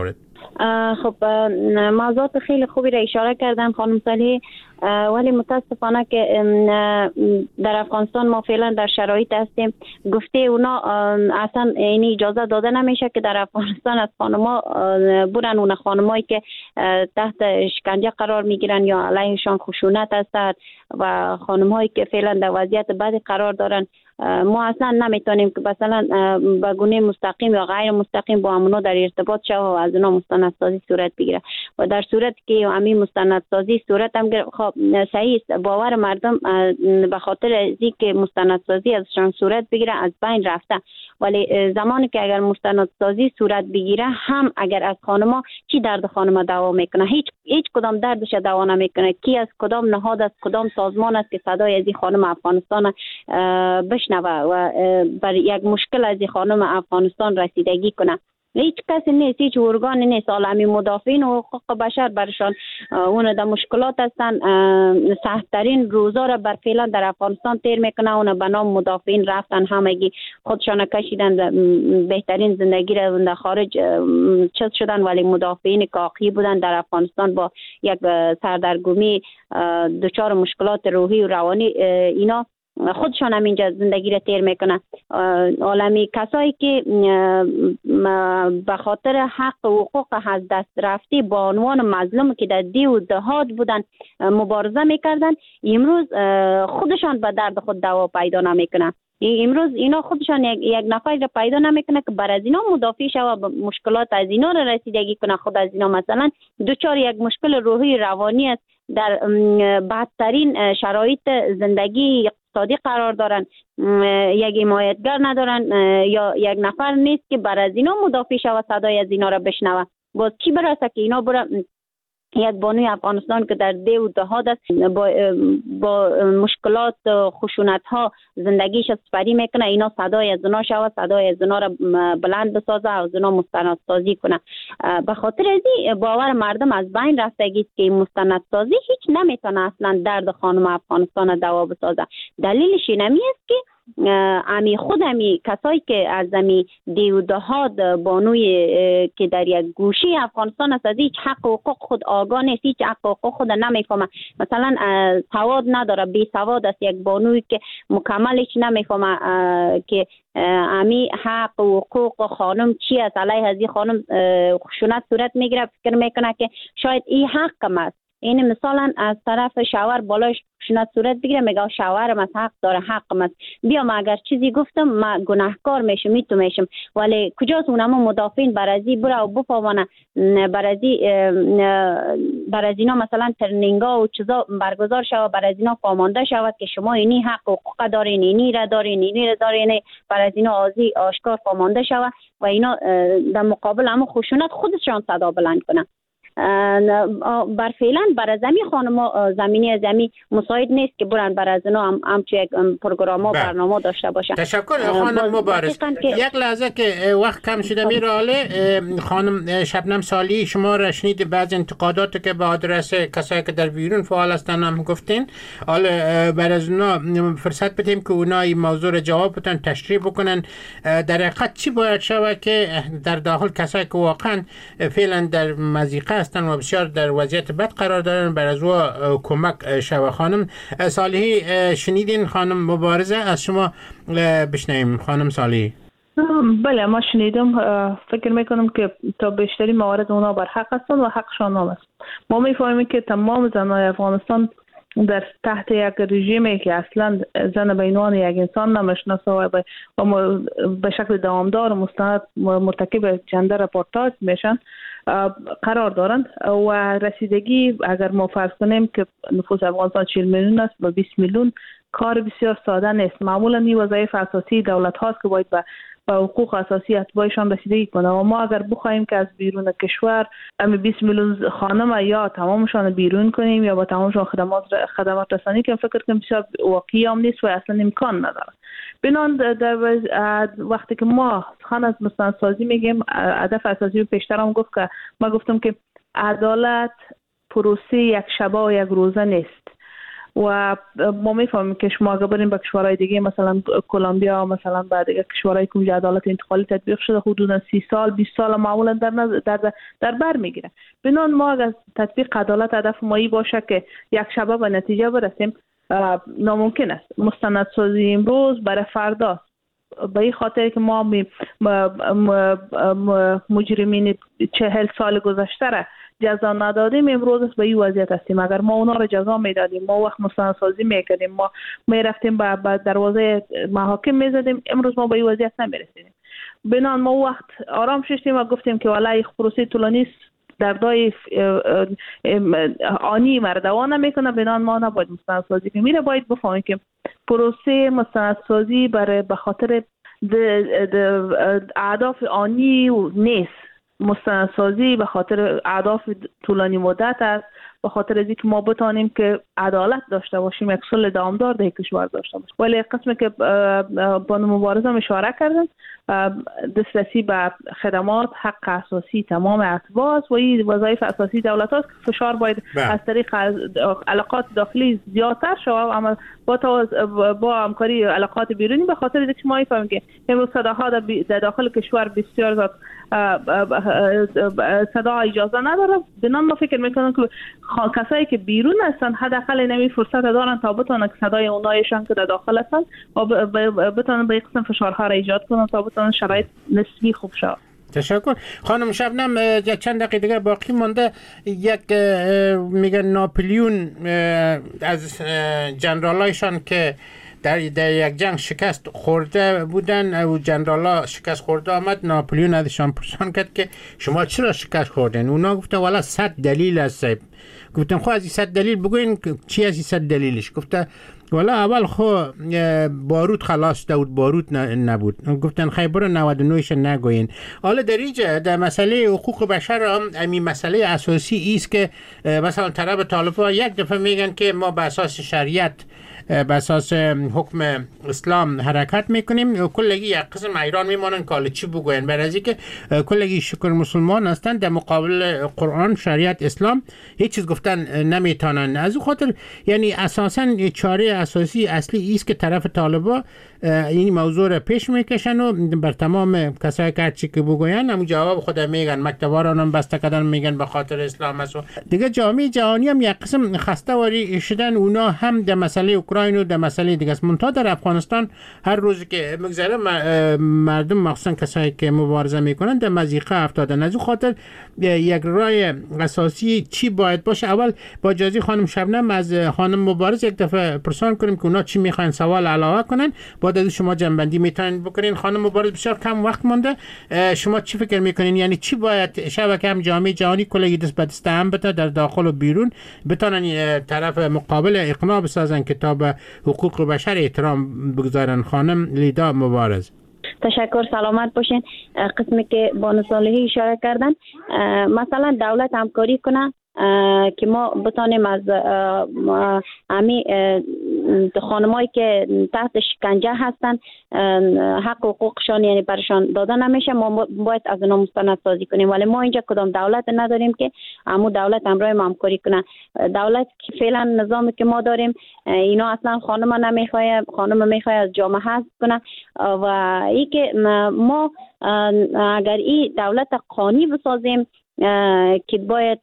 خب موضوعات خیلی خوبی را اشاره کردن خانم صالحی، ولی متاسفانه که در افغانستان ما فعلا در شرایط هستیم گفته اونا اصلا این اجازه داده نمیشه که در افغانستان از خانما برن اون خانمایی که تحت شکنجه قرار میگیرن یا علیهشان خشونت هست و خانمهایی که فعلا در وضعیت بدی قرار دارن. ما اصلا نمیتونیم که مثلا به گونه مستقیم یا غیر مستقیم با همونا در ارتباط شو و از اونا مستندسازی صورت بگیره و در صورت که همین مستندسازی صورت هم خب صحیح است، باور مردم به خاطر اینکه که مستندسازی ازشان صورت بگیره از بین رفته، ولی زمانی که اگر مستندسازی صورت بگیره هم اگر از خانما چی درد خانما دوا میکنه، هیچ کدام دردش دوا نمیکنه. کی از کدام نهاد از کدام سازمان است که صدای از این خانم افغانستان بشنوه و بر یک مشکل از این خانم افغانستان رسیدگی کنه؟ هیچ کسی نیست، هیچ ارگانی نیست. عالمی مدافعین حقوق بشر برشان اون در مشکلات هستن، سخت‌ترین روزا را بر فعلا در افغانستان تیر میکنه. اون به نام مدافعین رفتن همگی خودشان کشیدن بهترین زندگی را در خارج چیز شدن، ولی مدافعین کاقی بودن در افغانستان با یک سردرگمی دچار مشکلات روحی و روانی اینا خودشان هم اینجا زندگی را تیر میکنن. عالمی کسایی که به خاطر حق و حقوق از دست رفتی با عنوان مظلوم که در دی و دهات بودن مبارزه میکردن، امروز خودشان به درد خود دوا پیدا نمیکنن. امروز اینا خودشان یک نفر را پیدا نمیکنه که بر از اینا مدافع شوه، مشکلات از اینا را رسیدگی کنه. خود از اینا مثلا دوچار یک مشکل روحی روانی است، در بدترین شرایط زندگی اقتصادی قرار دارن، یک حمایتگر ندارن یا یک نفر نیست که بر از اینا مدافع شوه، صدای از اینا را بشنوه. باز چی برسه که اینا برن یک بانوی افغانستان که در دی و دهات است با مشکلات خشونت ها زندگیش سپری میکنه، اینا صدای از اونا شوه، صدای از اونا را بلند بسازه، از اونا مستندسازی کنه. به خاطر ازی باور مردم از بین رفتگی که مستندسازی هیچ نمیتونه اصلا درد خانم افغانستان دوا بسازه. دلیلش اینمی است که خود کسایی که از دیودهات بانوی که در یک گوشه افغانستان است از هیچ حق و حقوق خود آگاه نیست، هیچ حق و حقوق خود نمیفهمه. مثلا سواد نداره، بی سواد است، یک بانوی که مکملش نمیفهمه که امی حق و حقوق خانم چی است. علیه از این خانم خشونت صورت میگیره، فکر میکنه که شاید این حقم است. این مثلا از طرف شوهر بالاش خشونت صورت بگیره، میگه شوهرم از حق داره، حقم است، بیام اگر چیزی گفتم ما گناهکار میشم، تو میشم. ولی کجاست اونم مدافعین برازی بره و بفهمونه، برازی اینا مثلا ترنینگا و چیزا برگزار شود، برازی اینا فهمانده شود که شما اینی حق و حقوق دارین، اینی را دارین، برازی اینا آشکار فهمانده شود و اینا در مقابل هم خشونت خودشان صدا بلند کنن. بر فعلا بر زمین خانم زمینی زمین مساعد نیست که برن بر از اینا همچون یک پروگرام و برنامه داشته باشن. تشکر خانم مبارز. یک لحظه که وقت کم شده میراله، خانم شبنم صالحی شما را شنید بعض انتقادات که به آدرس کسایی که در بیرون فعال هستن هم گفتین، حالا بر از اونا فرصت بدیم که اونا این موضوع را جواب بدن، تشریح بکنن. در حقیقت چی باید شود که در داخل کسایی که واقعا فعلا در مضیقه هستن و بسیار در وضعیت بد قرار دارن بر از او کمک شود؟ خانم صالحی شنیدین خانم مبارزه؟ از شما بشنویم خانم صالحی. بله ما شنیدم. فکر میکنم که تا بیشتری موارد اونا بر حق هستند و حقشان هم است. ما میفهمیم که تمام زنای افغانستان در تحت یک رژیمی که اصلا زن به عنوان یک انسان نمیشناسه و به شکل دوامدار و مستند مرتکب جندر اپارتاید میشن قرار دارند و رسیدگی اگر ما فرض کنیم که نفوس افغانستان 40 میلیون است و 20 میلیون کار بسیار ساده نیست. معمولا این وظایف اساسی دولت هاست که باید به حقوق اساسی اتباعشان رسیدگی کنه و ما اگر بخوایم که از بیرون کشور 20 میلیون خانم یا تمامشان بیرون کنیم یا با تمامشان خدمات رسانی کنیم، فکر کنم بسیار واقعی هم نیست و اصلا امکان نداره. بنان در وقتی که ما سخن از مستندسازی میگیم، هدف اساسی رو پیشتر هم ما گفتم که عدالت پروسه یک شبه و یک روزه نیست. و ما میفهمیم که شما اگر بریم به کشورهای دیگه مثلا کلمبیا مثلا بعد دیگه کشورهای که عدالت انتقالی تطبیق شده حدودا 30 سال 20 سال معمولا در بر میگیره. بنان ما اگر تطبیق عدالت هدف مایی باشه که یک شبه به نتیجه برسیم ناممکن است. مستندسازی امروز برای فردا به این خاطر که ما مجرمین 40 سال گذشته را جزا ندادیم امروز به این وضعیت هستیم. اگر ما اونا را جزا میدادیم ما وقت مستندسازی میکردیم ما میرفتیم به دروازه محاکم میزدیم امروز ما به این وضعیت نمیرسیدیم. بنان ما وقت آرام شدیم و گفتیم که والله پروسه طولانی در دای آنی مردوان نمیکنه. بنان ما نباید مستندسازی کنیم. میره باید بفهمیم که پروسه مستندسازی به خاطر اهداف آنی نیست. مستندسازی به خاطر اهداف طولانی مدت است، به خاطر از اینکه ما بتانیم که عدالت داشته باشیم، یک صلح دوامدار در کشور داشته باشیم. ولی قسمی که بانو مبارزه اشاره کردن دسترسی به خدمات حق اساسی تمام اتباع است و این وظایف اساسی دولت است که فشار باید از طریق علاقات داخلی زیادتر شود اما با همکاری علاقات بیرونی. به خاطر اینکه ما میفهمیم که امروز صداها در داخل کشور بسیار زیاد صدا اجازه نداره. بنان ما فکر میکنم که کسایی که بیرون هستن حداقل نمی فرصت دارن تا بتونن که صدای اونایشان که در داخل هستن و بتونن به یک قسم فشارها را ایجاد کنن تا بتونن شرایط نسبی خوب شود. تشکر خانم شبنم. یک چند دقیقه دیگه باقی مونده. یک میگن ناپلیون از جنرالایشان که در یک جنگ شکست خورده بودن و جنرالا شکست خورده آمد، ناپلیون ازشان پرسان کرد که شما چرا شکست خوردن؟ اونا گفتن والا 100 دلیل است. گفتن خب از این 100 دلیل بگوین چی از این 100 دلیلش؟ گفته والا اول خو بارود خلاص بود، بارود نبود. گفتن خیلی برو 99ش نگوین. حالا در اینجا در مسئله حقوق بشر هم این مسئله اساسی است که مثلا طرف طالبان یک دفعه میگن که ما به اساس شریعت به اساس حکم اسلام حرکت میکنیم، کلگی یک قسم ایران میمانن که چی بگوین، برای از اینکه کلگی شکر مسلمان هستن در مقابل قرآن شریعت اسلام هیچ چیز گفتن نمیتونن. از اون خاطر یعنی اساسا چاره اساسی اصلی است که طرف طالبا این موضوع را پیش میکشن و بر تمام کسایی که چی که بگوین همون جواب خود میگن، مکتبا را هم بسته کردن میگن به خاطر اسلام است. دیگه جامعه جهانی هم یک قسم خسته واری شدن، اونا هم در مسئله اوکراین و در مسئله دیگه است. منتها در افغانستان هر روز که میگذره مردم مخصوصا کسایی که مبارزه میکنن در مضیقه افتادن. از اون خاطر یک راه اساسی چی باید باشه؟ اول با اجازه خانم شبنم از خانم مبارز یک دفعه پرسان کنیم که اونا چی میخواین سوال علاوه کنن، بعد از شما جنبندی میتونین بکنین. خانم مبارز بسیار کم وقت مونده، شما چی فکر میکنین؟ یعنی چی باید شبکه هم جامعه جهانی کلی دست به دست هم بده در داخل و بیرون بتونن طرف مقابل اقناع بسازن که تا به حقوق بشر احترام بگذارن؟ خانم لیدا مبارز. تشکر، سلامت باشین. قسمی که بانو صالحی اشاره کردن مثلا دولت همکاری کنه که ما بتانیم از همین خانمایی که تحت شکنجه هستن حق و حقوقشان یعنی برشان داده نمیشه، ما باید از اونا مستندسازی کنیم. ولی ما اینجا کدام دولت نداریم که همون دولت همراه ما همکاری کنه. دولت که فعلا نظامی که ما داریم اینا اصلا خانم نمیخواد، خانم میخواد از جامعه حذف کنه و ای که ما اگر این دولت قانونی بسازیم که باید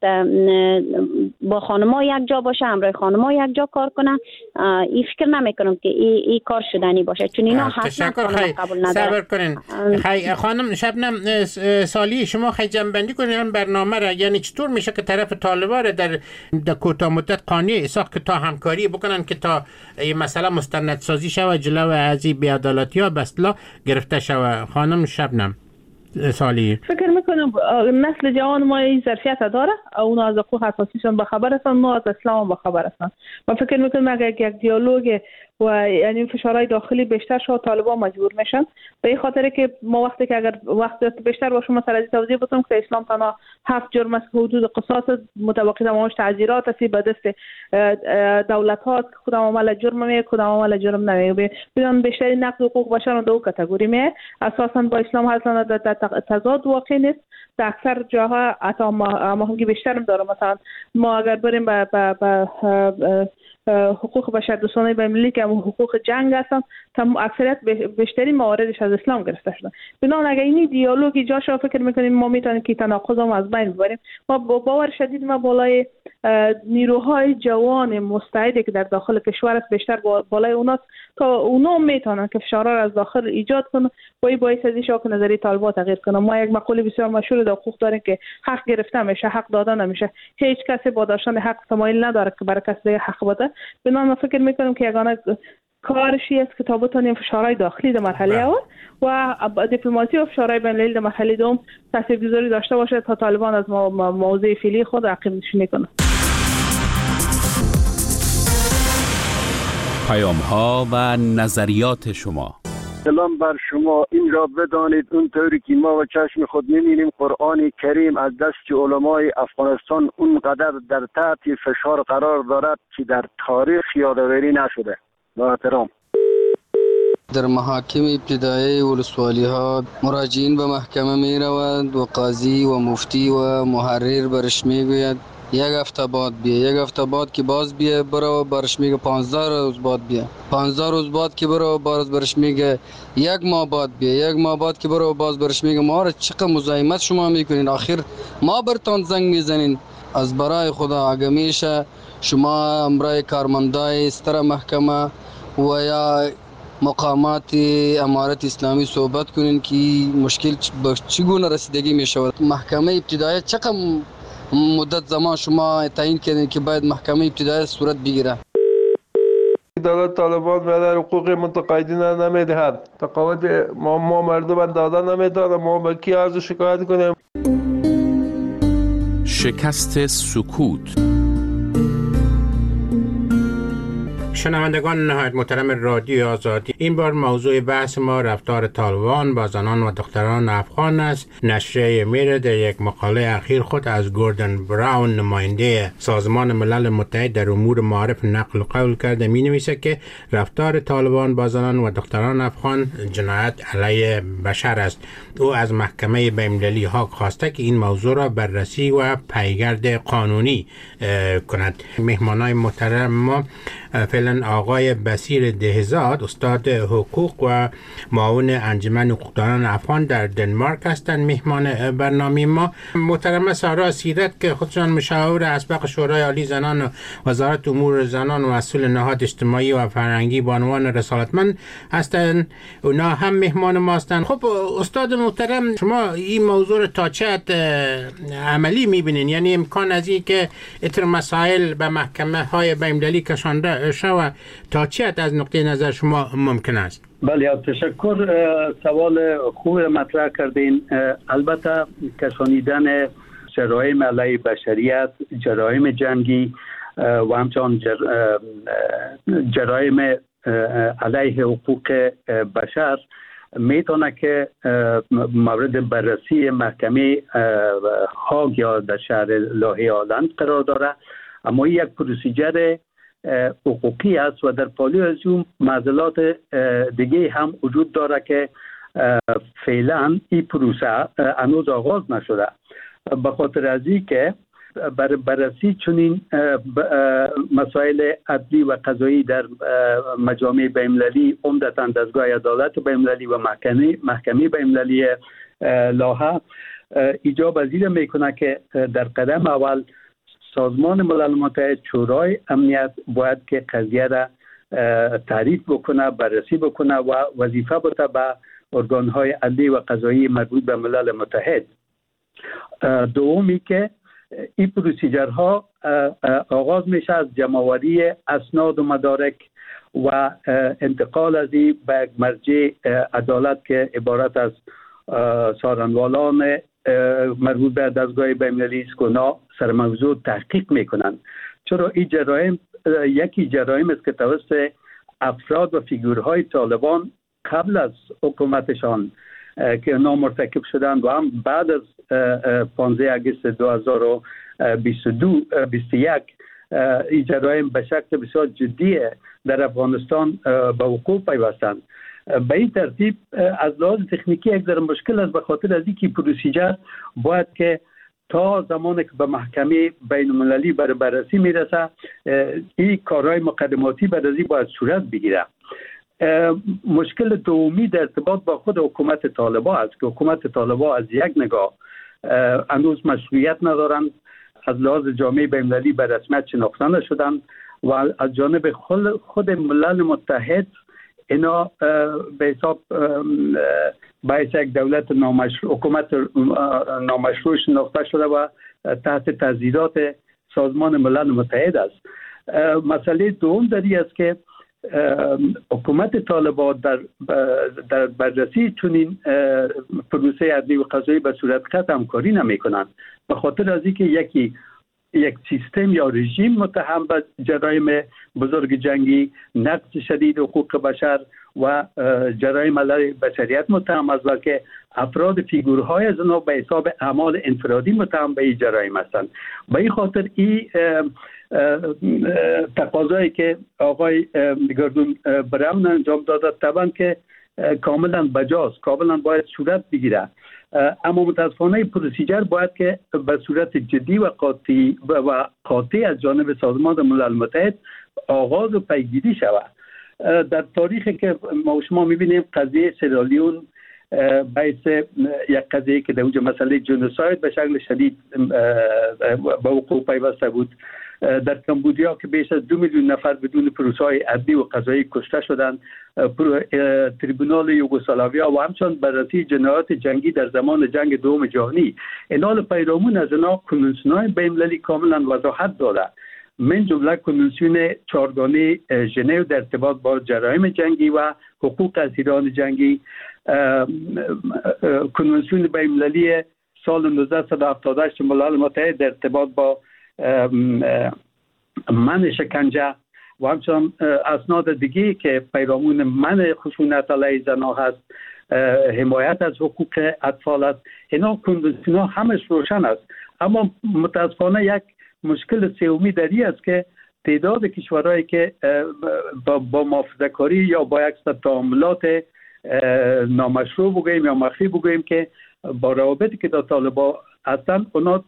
با خانم‌ها یک جا باشه، همراه خانم‌ها یک جا کار کنن، این فکر نمی‌کنم که این کار شدنی باشه، چون اینا حتما قبول نداره. صبر کنین. خانم شبنم سالی شما خیلی جنبندی کنین برنامه را، یعنی چطور میشه که طرف طالبان را در کوتاه مدت قانونی اساق که تا همکاری بکنن که تا این مسئله مستندسازی شود، جلو از این بی‌عدالتی‌ها به اصطلاح گرفته شود؟ خانم شبنم سالی فکر میکنم نسل جوان ما این ظرفیت داره، اونا از حقوق اساسیشون بخبر هستن، ما از اسلام بخبر هستن. من فکر میکنم اگر یک دیالوگ و یعنی فشارهای داخلی بیشتر شد طالبان مجبور میشن، به این خاطر که ما وقتی که اگر وقت بیشتر باشه مثلا از توضیح بدم که اسلام تنها 7 جرم است، حدود قصاص متوقع تمامش تعزیرات است به دست دولت ها، کدام عمل جرم میه کدام عمل جرم نمیه. بدون بیشتر نقض حقوق بشر دو کاتگوری میه، اساسا با اسلام اصلا در تضاد واقع نیست. در اکثر جاها حتی ما بیشتر داره. مثلا ما اگر بریم به حقوق بشر دوستانه بین‌المللی که حقوق جنگ هستن اکثریت بیشتری مواردش از اسلام گرفته شده. بنابراین اگر این دیالوگ ایجاد شد فکر میکنیم ما میتونیم که تناقض هم از بین ببریم. ما باور شدید ما بالای نیروهای جوان مستعدی که در داخل کشور است بیشتر بالای اوناست تا اونا میتونن که فشارها را از داخل ایجاد کنن و این باعث از که نظریه طالبان تغییر کنه. ما یک مقوله بسیار مشهور در حقوق داریم که حق گرفته میشه، حق داده نمیشه. هیچ کسی با داشتن حق تمایل نداره که برای کسی حق بده. بنابراین ما فکر میکنیم که یگانه کارشی است که تا بتونیم فشارهای داخلی در مرحله اول و دیپلماسی و فشارهای بین‌المللی در مرحله دوم تاثیرگذاری داشته باشه تا طالبان از موضوع فعلی خود عقب نشینی کنه. پیام‌ها و نظریات شما. سلام بر شما. این را بدانید اونطوری که ما و چشم خود می‌بینیم قرآن کریم از دست علمای افغانستان اونقدر در تحت فشار قرار دارد که در تاریخ یادآوری نشده. با احترام. در محاکم ابتدایی ولسوالی ها مراجعین به محکمه می روند و قاضی و مفتی و محرر برش می گوید یک هفته بعد بیا، یک هفته بعد که باز بیا برو برش میگه 15 روز بعد بیا، 15 روز بعد که برو باز برش میگه یک ماه بعد بیا، یک ماه بعد که برو باز برش میگه ما را چقدر مزاحمت شما میکنین، آخر ما برتان زنگ میزنین. از برای خدا اگه میشه شما امرای کارمندای ستر محکمه و یا مقامات امارت اسلامی صحبت کنین که مشکل چگونه رسیدگی میشود. محکمه ابتدایی چقدر مدت زمان شما تعیین کردین که باید محکمه ابتدایی صورت بگیره؟ دولت طالبان برای حقوق متقاعدین نمیدهد. تقاعد ما مردم داده نمیداد. ما به کی عرض شکایت کنیم؟ شکست سکوت. شنوندگان نهایت محترم رادیو آزادی، این بار موضوع بحث ما رفتار طالبان با زنان و دختران افغان است. نشریه میر در یک مقاله اخیر خود از گوردن براون نماینده سازمان ملل متحد در امور معارف نقل قول کرده. می نویسد که رفتار طالبان با زنان و دختران افغان جنایت علیه بشر است. او از محکمه بین‌المللی هاگ خواسته که این موضوع را بررسی و پیگرد قانونی کند. مهمانای محترم ما فعلا آقای بصیر دهزاد، استاد حقوق و معاون انجمن حقوقدانان افغان در دنمارک هستند مهمان برنامه ما. محترمه سارا سیرت که خودشان مشاور اسبق شورای عالی زنان و وزارت امور زنان و مسئول نهاد اجتماعی و فرهنگی به عنوان رسالتمند هستند، اونا هم مهمان ما هستند. خب استاد محترم، شما این موضوع را تا چه حد عملی میبینین؟ یعنی امکان از این که اتر مسائل به محکمه های بین‌المللی کشانده شود تا چه حد از نقطه نظر شما ممکن است؟ بله، تشکر. سوال خوب مطرح کردین. البته کشانیدن جرایم علیه بشریت، جرایم جنگی و همچنان جرایم علیه حقوق بشر میتونه که مورد بررسی محکمه هاگ یا در شهر لاهه هالند قرار داره، اما یک پروسیجر حقوقی است و در پالو از اون معضلات دیگه هم وجود داره که فعلا این پروسه هنوز آغاز نشده. به خاطر از این که بررسی چنین مسائل عدلی و قضایی در مجامع بین‌المللی، عمدتاً دستگاه عدالت بین‌المللی و محکمه بین‌المللی لاهه، ایجاب از این میکنه که در قدم اول سازمان ملل متحد، شورای امنیت باید که قضیه را تعریف بکنه، بررسی بکنه و وظیفه بده به ارگان‌های عدلی و قضایی مربوط به ملل متحد. دومی که این پروسیجرها آغاز میشه از جمع‌آوری اسناد و مدارک و انتقال از این به مرجع عدالت که عبارت از سارنوالان مربوط به دستگاه بین‌المللی است که اونا سر موضوع تحقیق میکنن. چرا این جرایم یکی جرایم است که توسط افراد و فیگورهای طالبان قبل از حکومتشان که اونا مرتکب شدن و هم بعد از 15 آگوست 2021 این جرایم به شکل بسیار جدی در افغانستان به وقوع پیوستند. به این ترتیب از لحاظ تکنیکی یک ذره مشکل است، به خاطر از اینکه پروسیجر باید که تا زمانی که به محکمه بین المللی برای بررسی میرسه این کارهای مقدماتی بعد از این باید صورت بگیره. مشکل دومی در ارتباط با خود حکومت طالبان است که حکومت طالبان از یک نگاه هنوز مشروعیت ندارند، از لحاظ جامعه بین‌المللی به رسمیت شناخته نشدند و از جانب خود ملل متحد اینا به حساب باعث یک دولت حکومت نامشروع شناخته شده و تحت تضییعات سازمان ملل متحد است. مسئله دوم در این است که حکومت طالبان در بررسی چنین پروسه عدلی و قضایی به صورت قطع همکاری نمی کنند، به خاطر از اینکه یک سیستم یا رژیم متهم به جرایم بزرگ جنگی، نقض شدید حقوق بشر و جرایم علیه بشریت متهم است و که افراد فیگورهای از آنها به حساب اعمال انفرادی متهم به این جرایم هستند. به این خاطر این تقاضایی که آقای گردون براون انجام داده طبعا که کاملا بجاست، کاملا باید صورت بگیره، اما متاسفانه پروسیجر باید که به صورت جدی و قاطع از جانب سازمان ملل متحد آغاز و پیگیری شود. در تاریخی که ما و شما میبینیم قضیه سیرالیون باعث یک قضیه که در اونجا مسئله جنوساید به شکل شدید به وقوع پیوسته بود. در کمبودیا که بیش از 2 میلیون نفر بدون پروسه‌های عدلی و قضایی کشته شدند. تریبونال یوگسلاویا و همچنین بررسی جنایات جنگی در زمان جنگ دوم جهانی، اینال پیرامون از اینا کنوانسیون‌های بین‌المللی کاملا وضاحت داده، من جمله کنوانسیون چهارگانه ژنو در ارتباط با جرایم جنگی و حقوق اسیران جنگی، کنوانسیون بین‌المللی سال 1978 ملل متحد در ارتباط با من شکنجه و همچنان اسناد دیگه که پیرامون من خشونت علیه زنها هست، حمایت از حقوق اطفال است. اینا کنوانسیون ها همش روشن است، اما متاسفانه یک مشکل سومی در این است که تعداد کشورهایی که با محافظه‌کاری یا با یک تعاملات نامشروع بگوییم یا مخفی بگوییم که با روابطی که در طالبان هستند اونا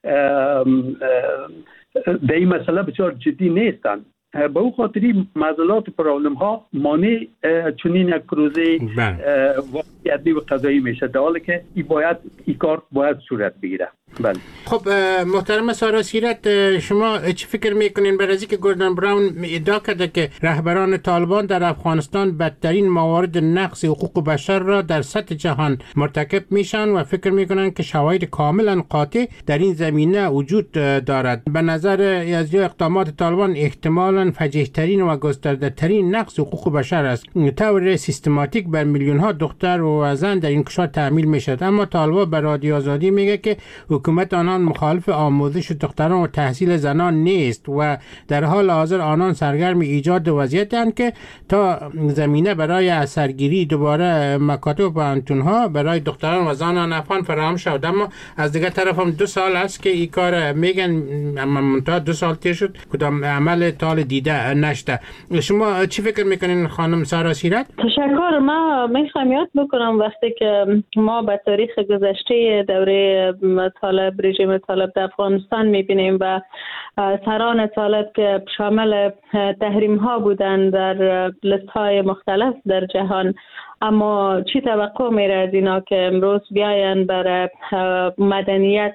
به این مسئله بسیار جدی نیستند. به او خاطری معضلات پرابلم ها مانع چنین یک پروژه عدلی و قضایی میشه، در حالی که این کار باید صورت بگیره. بله. خب محترم سارا سیرت، شما چی فکر میکنین برای اینکه گوردن براون ادعا کرده که رهبران طالبان در افغانستان بدترین موارد نقض حقوق بشر را در سطح جهان مرتکب میشن و فکر میکنن که شواهد کاملا قاطع در این زمینه وجود دارد؟ به نظر از اقدامات طالبان احتمالاً فجیح‌ترین و گسترده‌ترین نقض حقوق بشر است. طور سیستماتیک بر میلیون ها دختر و زن در این کشور تحمیل میشد، اما طالبان به رادیو آزادی میگه که حکومت آنان مخالف آموزش دختران و تحصیل زنان نیست و در حال حاضر آنان سرگرم ایجاد وضعیتند که تا زمینه برای اثرگیری دوباره مکاتب و پانتونها برای دختران و زنان افغان فراهم شد. اما از دیگر طرف هم 2 سال است که این کار میگن، اما منتها 2 سال تیر شد کدام عمل طال دیده نشده. شما چی فکر میکنین خانم سارا سیرت؟ تشکر. ما میخوام یاد بکنم وقتی که ما به تاریخ گذشته دوره طالب، رژیم طالب در افغانستان میبینیم و سران طالب که شامل تحریم ها بودن در لیست های مختلف در جهان، اما چی توقع میره از اینا که امروز بیاین برای مدنیت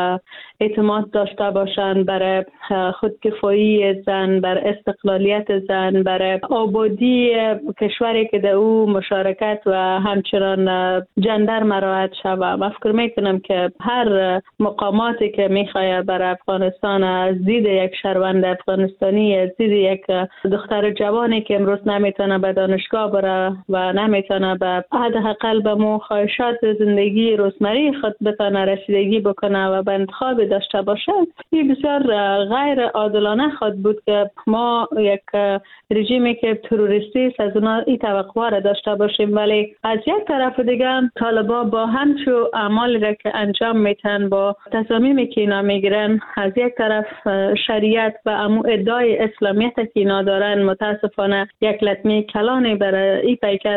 اعتماد داشته باشن، برای خودکفایی زن، برای استقلالیت زن، برای آبادی کشوری که در او مشارکت و همچنان جندر مراعات شود. من فکر میکنم که هر مقاماتی که میخواه برای افغانستان از دید یک شهروند افغانستانی، از دید یک دختر جوانی که امروز نمیتونه به دانشگاه بره و نمیتونه به حداقل به خواهشات زندگی روزمره خود بتونه رسیدگی بکنه و به انتخاب داشته باشه، این بسیار غیر عادلانه خود بود که ما یک رژیمی که تروریستی است از اونا این توقع را داشته باشیم. ولی از یک طرف دیگه طالبان با همچو اعمالی را که انجام میتن، با تصامیمی که اینا میگیرن، از یک طرف شریعت و امو ادعای اسلامیت که اینا دارن متاسفانه یک لطمه کلانی برای این پیکر وارد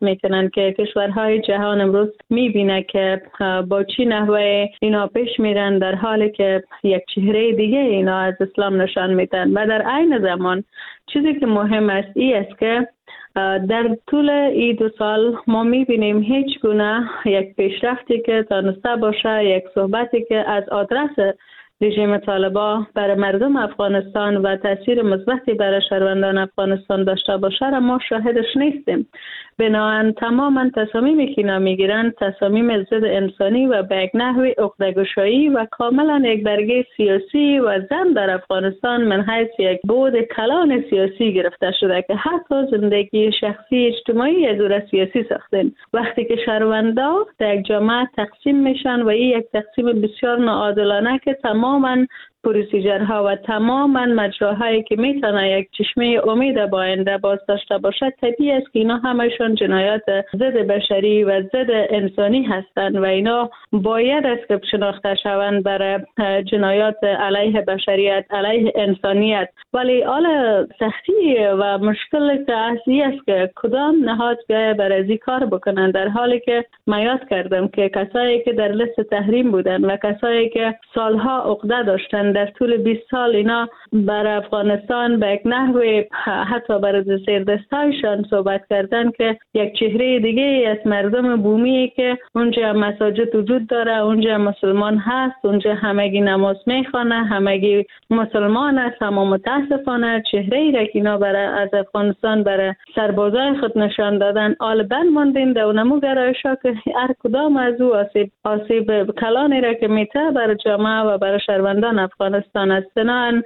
میکنن که کشورهای جهان امروز میبینه که با چی نحوه اینا پیش میرن، در حالی که یک چهره دیگه اینا از اسلام نشان میدن. و در عین زمان چیزی که مهم است این است که در طول این 2 سال ما میبینیم هیچ گونه یک پیشرفتی که تانسته باشه، یک صحبتی که از آدرس رژیم طالبان برای مردم افغانستان و تاثیر مثبتی برای شهروندان افغانستان داشته باشه را ما شاهدش نیستیم. بنابراین تماما تصامیمی که اینا میگیرن تصامیم ضد انسانی و به یک نحو عقده‌گشایی و کاملا یک برگه سیاسی و زن در افغانستان من حیث یک بود کلان سیاسی گرفته شده که حتی زندگی شخصی اجتماعی از او سیاسی ساختن. وقتی که شهروندان در یک جامعه تقسیم میشن و این یک تقسیم بسیار ناعادلانه که تماما پروسیجرها و تماما مجراهایی که میتونه یک چشمه امید با آینده باز داشته باشد، طبیعی است که اینا همشون جنایات ضد بشری و ضد انسانی هستند و اینا باید است که شناخته شوند برای جنایات علیه بشریت، علیه انسانیت. ولی حال سختی و مشکل که اصلی است که کدام نهاد بیاید برای این کار بکنن، در حالی که من یاد کردم که کسایی که در لیست تحریم بودن و کسایی که سالها عقده داشتن در طول 20 سال اینا بر افغانستان به یک نحو حتی بر زیردستایشان صحبت کردن که یک چهره دیگه از مردم بومی که اونجا مساجد وجود داره، اونجا مسلمان هست، اونجا همگی نماز میخوانه، همگی مسلمان است. اما متاسفانه چهره ای را که اینا از افغانستان برای سربازای خود نشان دادن آلبن ماندین در اونمو گرایشا که هر کدام از او آسیب کلانی را که میته برای جامعه و برای شهروندان افغانستان است.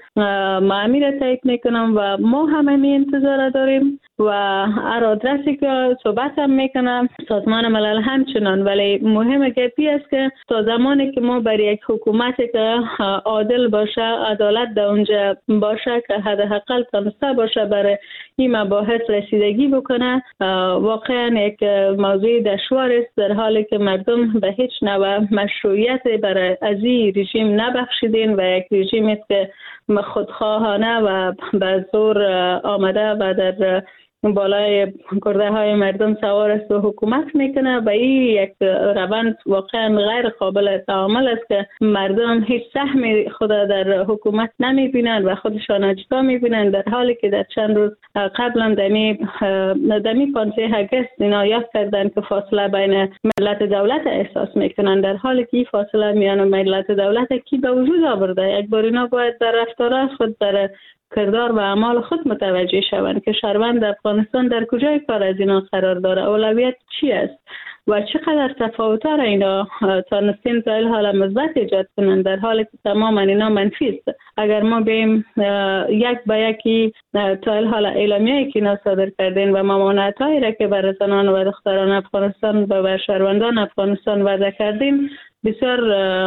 ما امیر تایید میکنم و ما همه انتظار داریم و هر آدرسی که صحبت هم میکنم سازمان ملل همچنان. ولی مهم گپی است که تا زمانی که ما برای یک حکومتی که عادل باشه، عدالت در اونجا باشه، که حداقل تانسته باشه برای این مباحث رسیدگی بکنه، واقعا یک موضوع دشوار است، در حالی که مردم به هیچ نوع مشروعیت برای از این رژیم نبخشیدین و یک رژیم است که خودخواهانه و به زور آمده و در بالای کرده های مردم سوار است و حکومت میکنه و این یک روند واقعا غیر قابل تعامل است که مردم هیچ سهمی خود در حکومت نمیبینن و خودشان اجدا میبینن، در حالی که در چند روز قبل هم دمی 15 اگست اینا یاد کردن که فاصله بین ملت دولت احساس میکنن، در حالی که این فاصله میان ملت دولت کی به وجود آورده. یک بار اینا باید در رفتار خود در کردار و اعمال خود متوجه شوند که شهروند افغانستان در کجای کار از اینا قرار داره، اولویت چی است و چقدر تفاوت‌ها را اینا تانستین تا حال مثبت ایجاد کنند، در حالی که تماما اینا منفی است. اگر ما بیم یک به یکی تا حال اعلامیه‌ای که اینا صادر کردین و ممانعت‌هایی را که بر زنان و دختران افغانستان و شهروندان افغانستان وضع کردین بسیار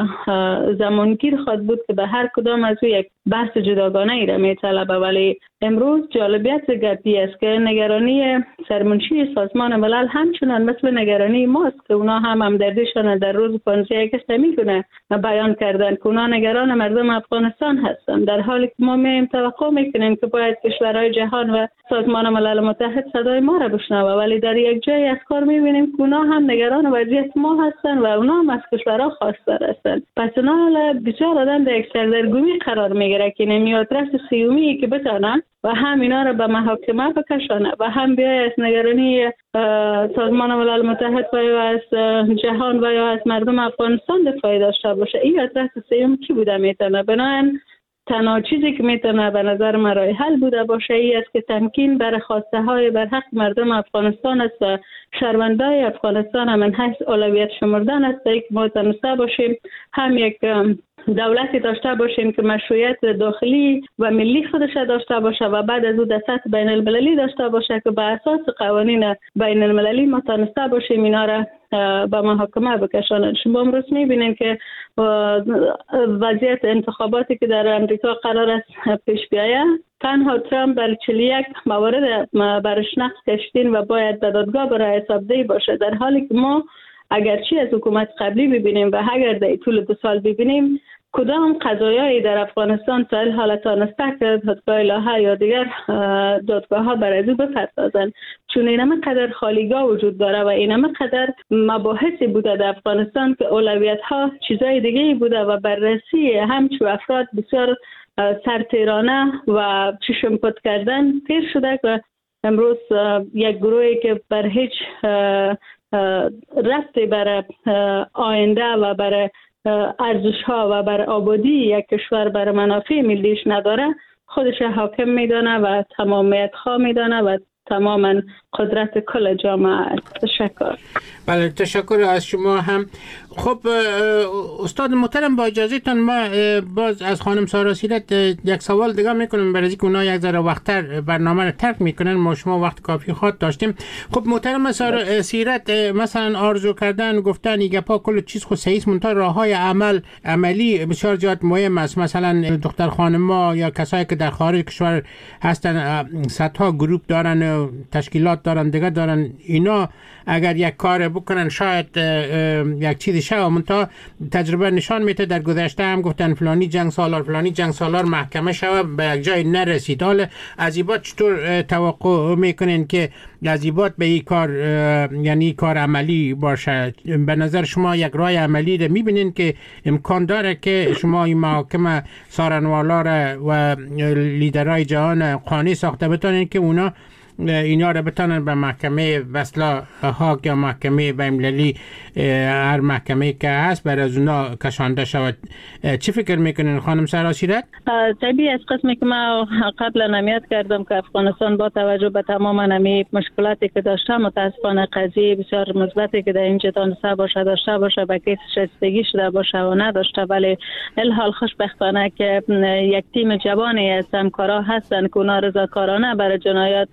زمانگیر خواهد بود که به هر کدام از او یک بحث جداگانه ای را میطلبه. ولی امروز جالبیت گپی است که نگرانی سرمنشی سازمان ملل همچنان مثل نگرانی ماست که اونا هم همدردیشان در روز 15 اگست میکنه بیان کردن که اونا نگران مردم افغانستان هستند، در حالی که ما توقع میکنیم که باید کشورهای جهان و سازمان ملل متحد صدای ما را بشنوه، ولی در یک جای از کار میبینیم که اونا هم نگران وضعیت ما هستند و اونا هم از کشورها خواستار هستند. پس اونا بسیار آدم در یک سردرگمی قرار میگیره که نمیادرس سیومی که بتانن و هم اینا را به محاکمه بکشانه و هم بیای از نگرانی سازمان ملل متحد و یا از جهان و یا از مردم افغانستان دفاعی داشته باشه. این آدرس سیوم کی بوده میتونه؟ بنابراین تنها چیزی که میتونه به نظر من راه حل بوده باشه ای است که تمکین بر خواسته های بر حق مردم افغانستان است و شهروندای افغانستان هم من حیث اولویت شمردن است که ما تونسته باشیم هم یک دولتی داشته باشیم که مشروعیت داخلی و ملی خودش داشته باشه و بعد از او در سطح بین المللی داشته باشه که به اساس قوانین بین المللی ما تونسته باشیم اینا را به محاکمه بکشانند. شما امروز میبینید که وضعیت انتخاباتی که در امریکا قرار است پیش بیاید، تنها ترامپ بر 41 موارد برش نقص کشیدین و باید به دادگاه برای حسابدهی باشه، در حالی که ما اگرچه از حکومت قبلی ببینیم و اگر در طول 2 سال ببینیم کدام قضایایی در افغانستان تا این حال تانسته که دادگاه لاهه یا دیگر دادگاه ها بر ازو بپردازن، چون اینم قدر خالیگاه وجود داره و اینم قدر مباحثی بوده در افغانستان که اولویت ها چیزای دیگه بوده و بررسی همچو افراد بسیار سرتیرانه و چشم پد کردن تیر شده که امروز یک گروهی که بر هیچ ربطی بر آینده و بر ارزش ها و بر آبادی یک کشور بر منافع ملیش نداره، خودش حاکم میدانه و تمامیت خواه میدانه و تماما قدرت کل جامعه است. تشکر. بله تشکر از شما هم. خب استاد محترم با اجازهتان ما باز از خانم سارا سیرت یک سوال دیگه میکنیم برای اینکه اونا یک ذره وقتتر برنامه رو ترک میکنن، ما شما وقت کافی خود داشتیم. خب محترم سارا سیرت مثلا آرزو کردن گفتن این گپا کل چیز خود صحیح است، منتها راههای عملی بسیار زیاد مهم است. مثلا دختر خانم‌ها یا کسایی که در خارج کشور هستن صدها گروپ دارن و تشکیلات دارن دیگه دارن، اینا اگر یک کار بکنن شاید یک چیزی شد. منتها تجربه نشان میده در گذشته هم گفتن فلانی جنگ سالار محکمه شد به یک جای نرسید. حالا از این بعد چطور توقع میکنین که از این بعد به این کار یعنی کار عملی باشه؟ به نظر شما یک راه عملی رو میبینین که امکان داره که شما این محاکم سارنوالا و لیدرهای جهان قانع ساخته بتونین که اونا اینا رو بتونن به محکمه وصلا هاگ یا محکمه بین‌المللی هر محکمه که هست برای از اونا کشانده شود؟ چی فکر میکنین خانم سارا سیرت؟ طبیعی از قسمی که ما قبلا نمیاد کردم که افغانستان با توجه به تمام نمی مشکلاتی که داشته متاسفانه قضیه بسیار مثبتی که در اینجا داشته باشه به کیس شایستگی شده باشه و نداشته، ولی الحال خوشبختانه که یک تیم جوانی از همکارا هستن که اونا رضاکارانه برای جنایات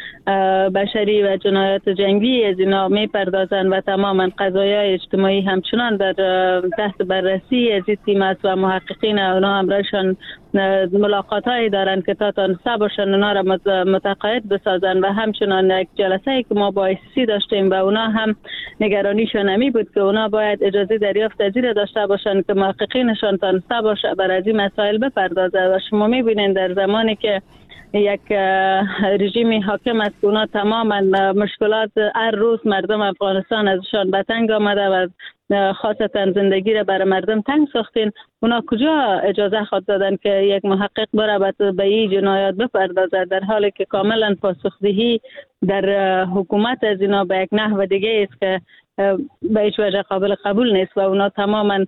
بشری و جنایات جنگی از اینا میپردازن و تماما قضایای اجتماعی همچنان در تحت بررسی از این تیم است و محققین اونا همراهشان ملاقاتایی دارن که تا تانسته باشن اونا را متقاعد بسازن و همچنان یک جلسه که ما با ایسی داشتیم و اونا هم نگرانیشان نمی بود که اونا باید اجازه دریافت از این داشته باشن که محققینشان تانسته باشه بر از این مسائل بپردازه. و شما میبینین در زمانی که یک رژیم حاکم است که اونا تماما مشکلات هر روز مردم افغانستان ازشان به تنگ آمده و خاصتا زندگی را برای مردم تنگ ساختین، اونا کجا اجازه خود دادن که یک محقق بره به این جنایات بپردازه، در حالی که کاملا پاسخدهی در حکومت از اینا به یک نحو دیگه است که به هیچ وجه قابل قبول نیست و اونا تماما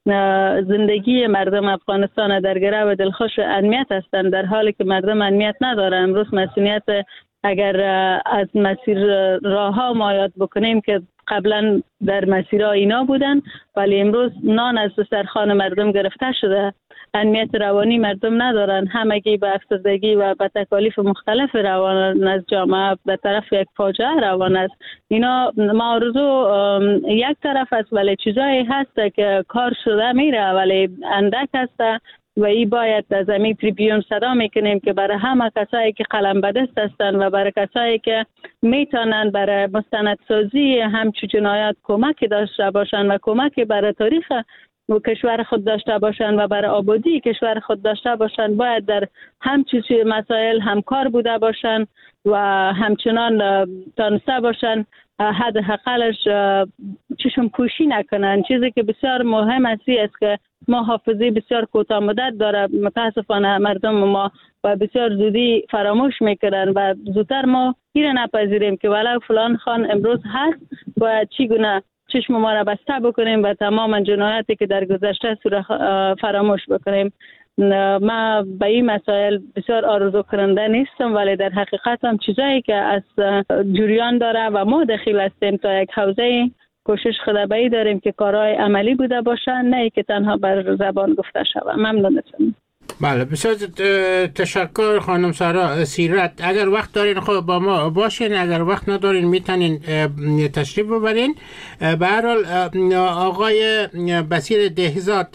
زندگی مردم افغانستان در گرو دلخوش امنیت هستند، در حالی که مردم امنیت نداره. امروز مسئولیت اگر از مسیر راه ها ما یاد بکنیم که قبلا در مسیرها اینا بودن ولی امروز نان از دسترخوان مردم گرفته شده، امنیت روانی مردم ندارن، همگی به افسردگی و به تکالیف مختلف روان از جامعه به طرف یک فاجعه روان است. اینا موضوع یک طرف است ولی چیزایی هست که کار شده میره ولی اندک هست و این باید از زمین تریبیون صدا میکنیم که برای همه کسایی که قلم به دست هستن و برای کسایی که میتونن برای مستندسازی همچون جنایات کمکی داشته باشن و کمکی برای تاریخ کشور خود داشته باشن و برای آبادی کشور خود داشته باشن باید در همچون مسائل همکار بوده باشن و همچنان تانسته باشن حداقلش چشم پوشی نکنن. چیزی که بسیار مهم است که ما حافظه بسیار کوتاه مدت داره، متاسفانه مردم ما و بسیار زودی فراموش میکنن و زودتر ما این نپذیریم که ولو فلان خان امروز هست باید چگونه چشم ما را بسته بکنیم و تمام جنایاتی که در گذشته فراموش بکنیم. ما به این مسائل بسیار آرزو کننده نیستم ولی در حقیقت هم چیزایی که از جریان داره و ما دخیل هستیم تا یک حوزه کوشش خدابایی داریم که کارهای عملی بوده باشه، نه که تنها بر زبان گفته شود. ممنونتم. بله بسیار تشکر خانم سارا سیرت. اگر وقت دارین خب با ما باشین، اگر وقت ندارین میتونین تشریف ببرین. به هر حال آقای بصیر دهزاد،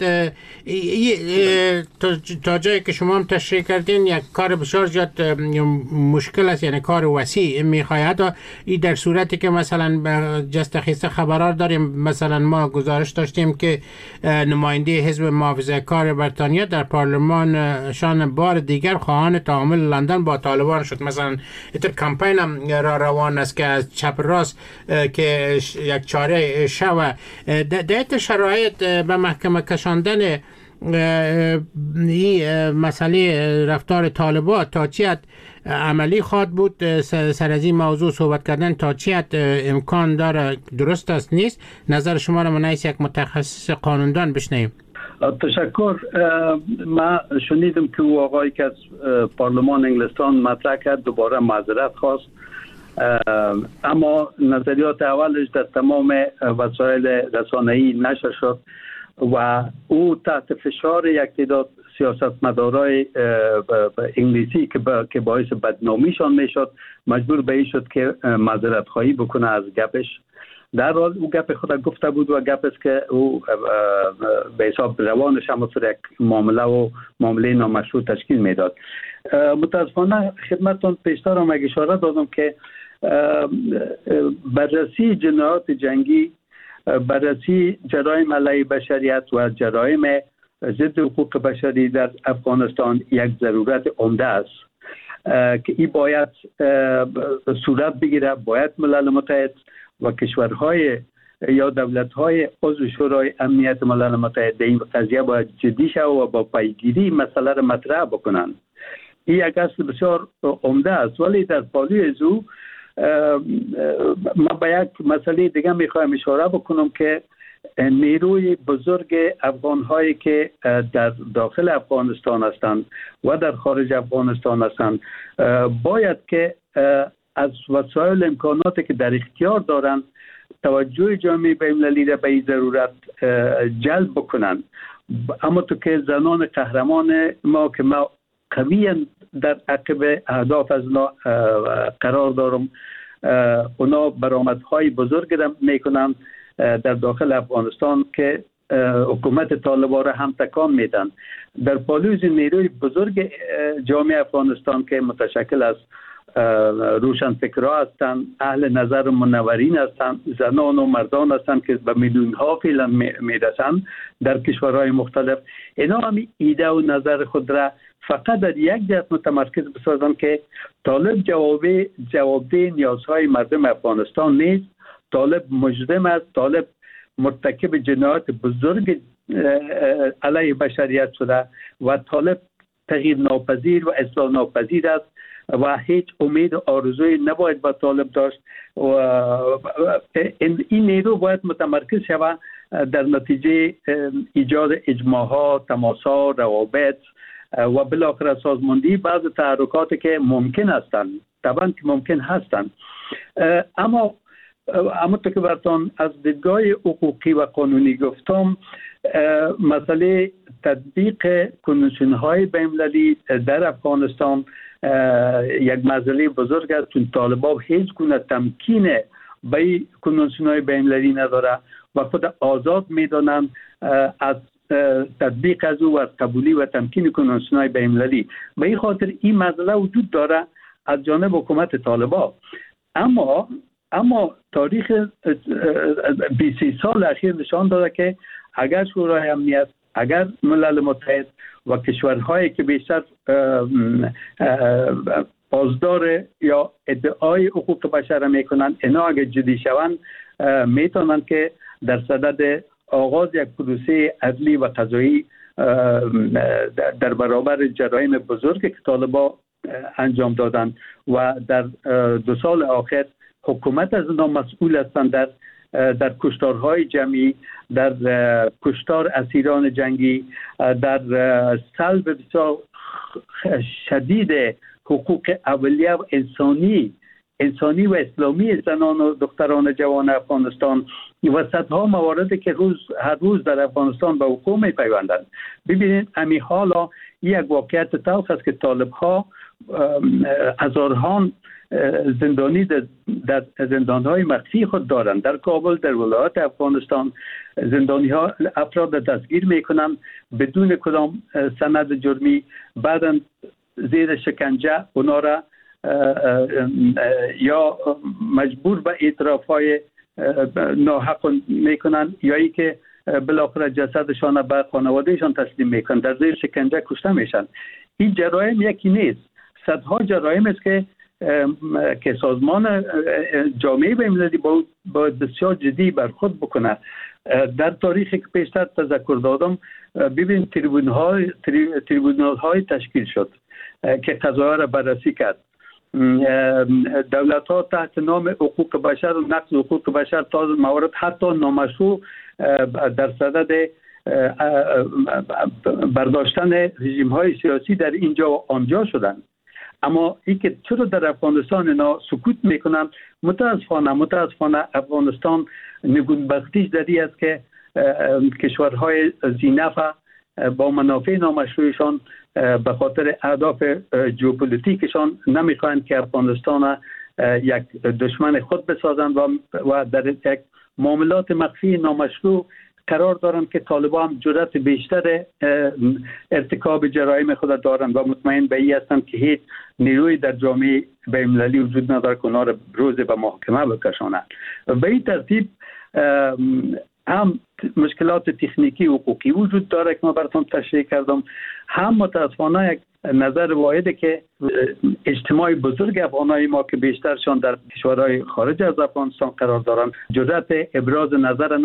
تا جایی که شما هم تشریح کردین یک کار بسیار زیاد مشکل است، یعنی کار وسیع میخواهد. این در صورتی که مثلا جست خیسته خبرار داریم، مثلا ما گزارش داشتیم که نماینده حزب محافظه کار بریتانیا در پارلمان شان بار دیگر خواهان تعامل لندن با طالبان شد. مثلا ایتر کمپین هم را روان است که از چپ راست که یک چاره شوه در شرایط به محکمه کشاندن این مسئله رفتار طالبان تا چی عملی خواد بود. سر از این موضوع صحبت کردن تا چی امکان داره درست است نیست؟ نظر شما را من از یک متخصص قانوندان بشنویم. تشکر. ما شنیدم که او آقایی که از پارلمان انگلستان مطرح کرد دوباره معذرت خواست، اما نظریات اولش در تمام وسایل رسانه‌ای نشر شد و او تحت فشار یک تعداد سیاستمدارای انگلیسی که باعث بدنامیشان میشد مجبور به این شد که معذرت خواهی بکنه از گپش. در حال او گپ خود گفته بود و گپ است که او به حساب روانش هم یک معامله نامشروع تشکیل میداد. متاسفانه خدمتتون پیشتر هم اشاره دادم که بررسی جنایات جنگی، بررسی جرایم علیه بشریت و جرایم ضد حقوق بشری در افغانستان یک ضرورت عمده است که این باید صورت بگیره. باید ملل متحد و کشورهای یا دولت‌های عضو شورای امنیت ملل متحد این قضیه باید جدی شود و با پیگیری مسئله را مطرح بکنند. این یک اصل بسیار عمده است، ولی در پالوی از او ما به یک مسئله دیگه میخوایم اشاره بکنم که نیروی بزرگ افغان‌هایی که در داخل افغانستان هستند و در خارج افغانستان هستند باید که از وسایل امکاناتی که در اختیار دارند توجه جامعه بین‌المللی را به این ضرورت جلب بکنند. اما تو که زنان قهرمان ما که ما قویاً در عقب اهداف از اونا قرار دارم، اونا برآمدهای بزرگ را میکنند در داخل افغانستان که حکومت طالبان را هم تکان میدن. در پالوی نیروی بزرگ جامعه افغانستان که متشکل از روشنفکرها هستند، اهل نظر منورین هستند، زنان و مردان هستند که به میلیون ها فعلا میرسند در کشورهای مختلف. اینا هم ایده و نظر خود را فقط در یک جهت متمرکز بسازند که طالب جوابده نیازهای مردم افغانستان نیست. طالب مجرم است، طالب مرتکب جنایات بزرگ علیه بشریت شده و طالب تغییر ناپذیر و اصلاح ناپذیر است و هیچ امید و آرزوی نباید با طالب داشت و این نیرو باید متمرکز شود در نتیجه ایجاد اجماعات، تماس‌ها، روابط و بالاخره سازماندهی بعض تحرکاتی که ممکن هستند، طبعا که ممکن هستند. اما تو که براتون از دیدگاه حقوقی و قانونی گفتم، مسئله تطبیق کنوانسیون‌های بین‌المللی در افغانستان یک مسئله بزرگ است، چون طالبان هیچ گونه تمکین به کنوانسیون‌های بین‌المللی نداره و خود آزاد میدانند از تطبیق از او و از قبولی و تمکین کنوانسیون‌های بین‌المللی. به این خاطر این مسئله وجود داره از جانب حکومت طالبان. اما تاریخ 20 سال اخیر نشان داده که اگر شورای امنیت، اگر ملل متحد و کشورهایی که بیشتر پاسدار یا ادعای حقوق بشر میکنند، اینا اگر جدی شوند میتونند که در صدد آغاز یک پروسه عدلی و قضایی در برابر جرایم بزرگ که طالبان انجام دادند و در 2 سال آخر حکومت از اونا مسئول هستند در کشتارهای جمعی، در کشتار اسیران جنگی، در سلب بسیار شدید حقوق اولیه و انسانی و اسلامی زنان و دختران جوان افغانستان و صدها مواردی که هر روز در افغانستان به وقوع می‌پیوندند. ببینید امی حالا یک واقعیت تلخ است که طالب ها هزاران زندانی در زندان‌های مخفی خود دارند. در کابل، در ولایات افغانستان زندانی ها افراد دستگیر میکنند بدون کدام سند جرمی، بعداً زیر شکنجه اونا را یا مجبور به اعتراف های ناحق میکنند یا ای که بالاخره جسدشان به خانوادهشان تسلیم میکنند، در زیر شکنجه کشته میشن. این جرایم یکی نیست، صدها جرایم است که سازمان جامعه بین‌المللی باید بسیار جدی بر خود بکنه. در تاریخی که پیشتر تذکر دادم، ببین تریبونال های تشکیل شد که قضایا را بررسی کرد. دولت ها تحت نام حقوق بشر و نقض حقوق بشر تا موارد حتی نامشروع در صدد برداشتن رژیم های سیاسی در اینجا و آنجا شدند. اما این که چرا در افغانستان اینا سکوت میکنن؟ متاسفانه افغانستان نگونبختیش در این است که کشورهای ذی‌نفع با منافع نامشروعشان به خاطر اهداف ژئوپلیتیکشان نمیخواهند که افغانستان یک دشمن خود بسازند و در یک معاملات مخفی نامشروع قرار دارند که طالبان هم جرأت بیشتر ارتکاب جرایم خود دارند و مطمئن به این هستند که هیچ نیروی در جامعه بین‌المللی وجود ندارد که اونا را روز به محاکمه بکشانند. به این ترتیب هم مشکلات تکنیکی و حقوقی وجود داره که ما براتون تشریح کردم، هم متاسفانه یک نظر واحده که اجتماع بزرگ افغانای ما که بیشترشان در کشورهای خارج از افغانستان قرار دارند جرأت ابراز نظر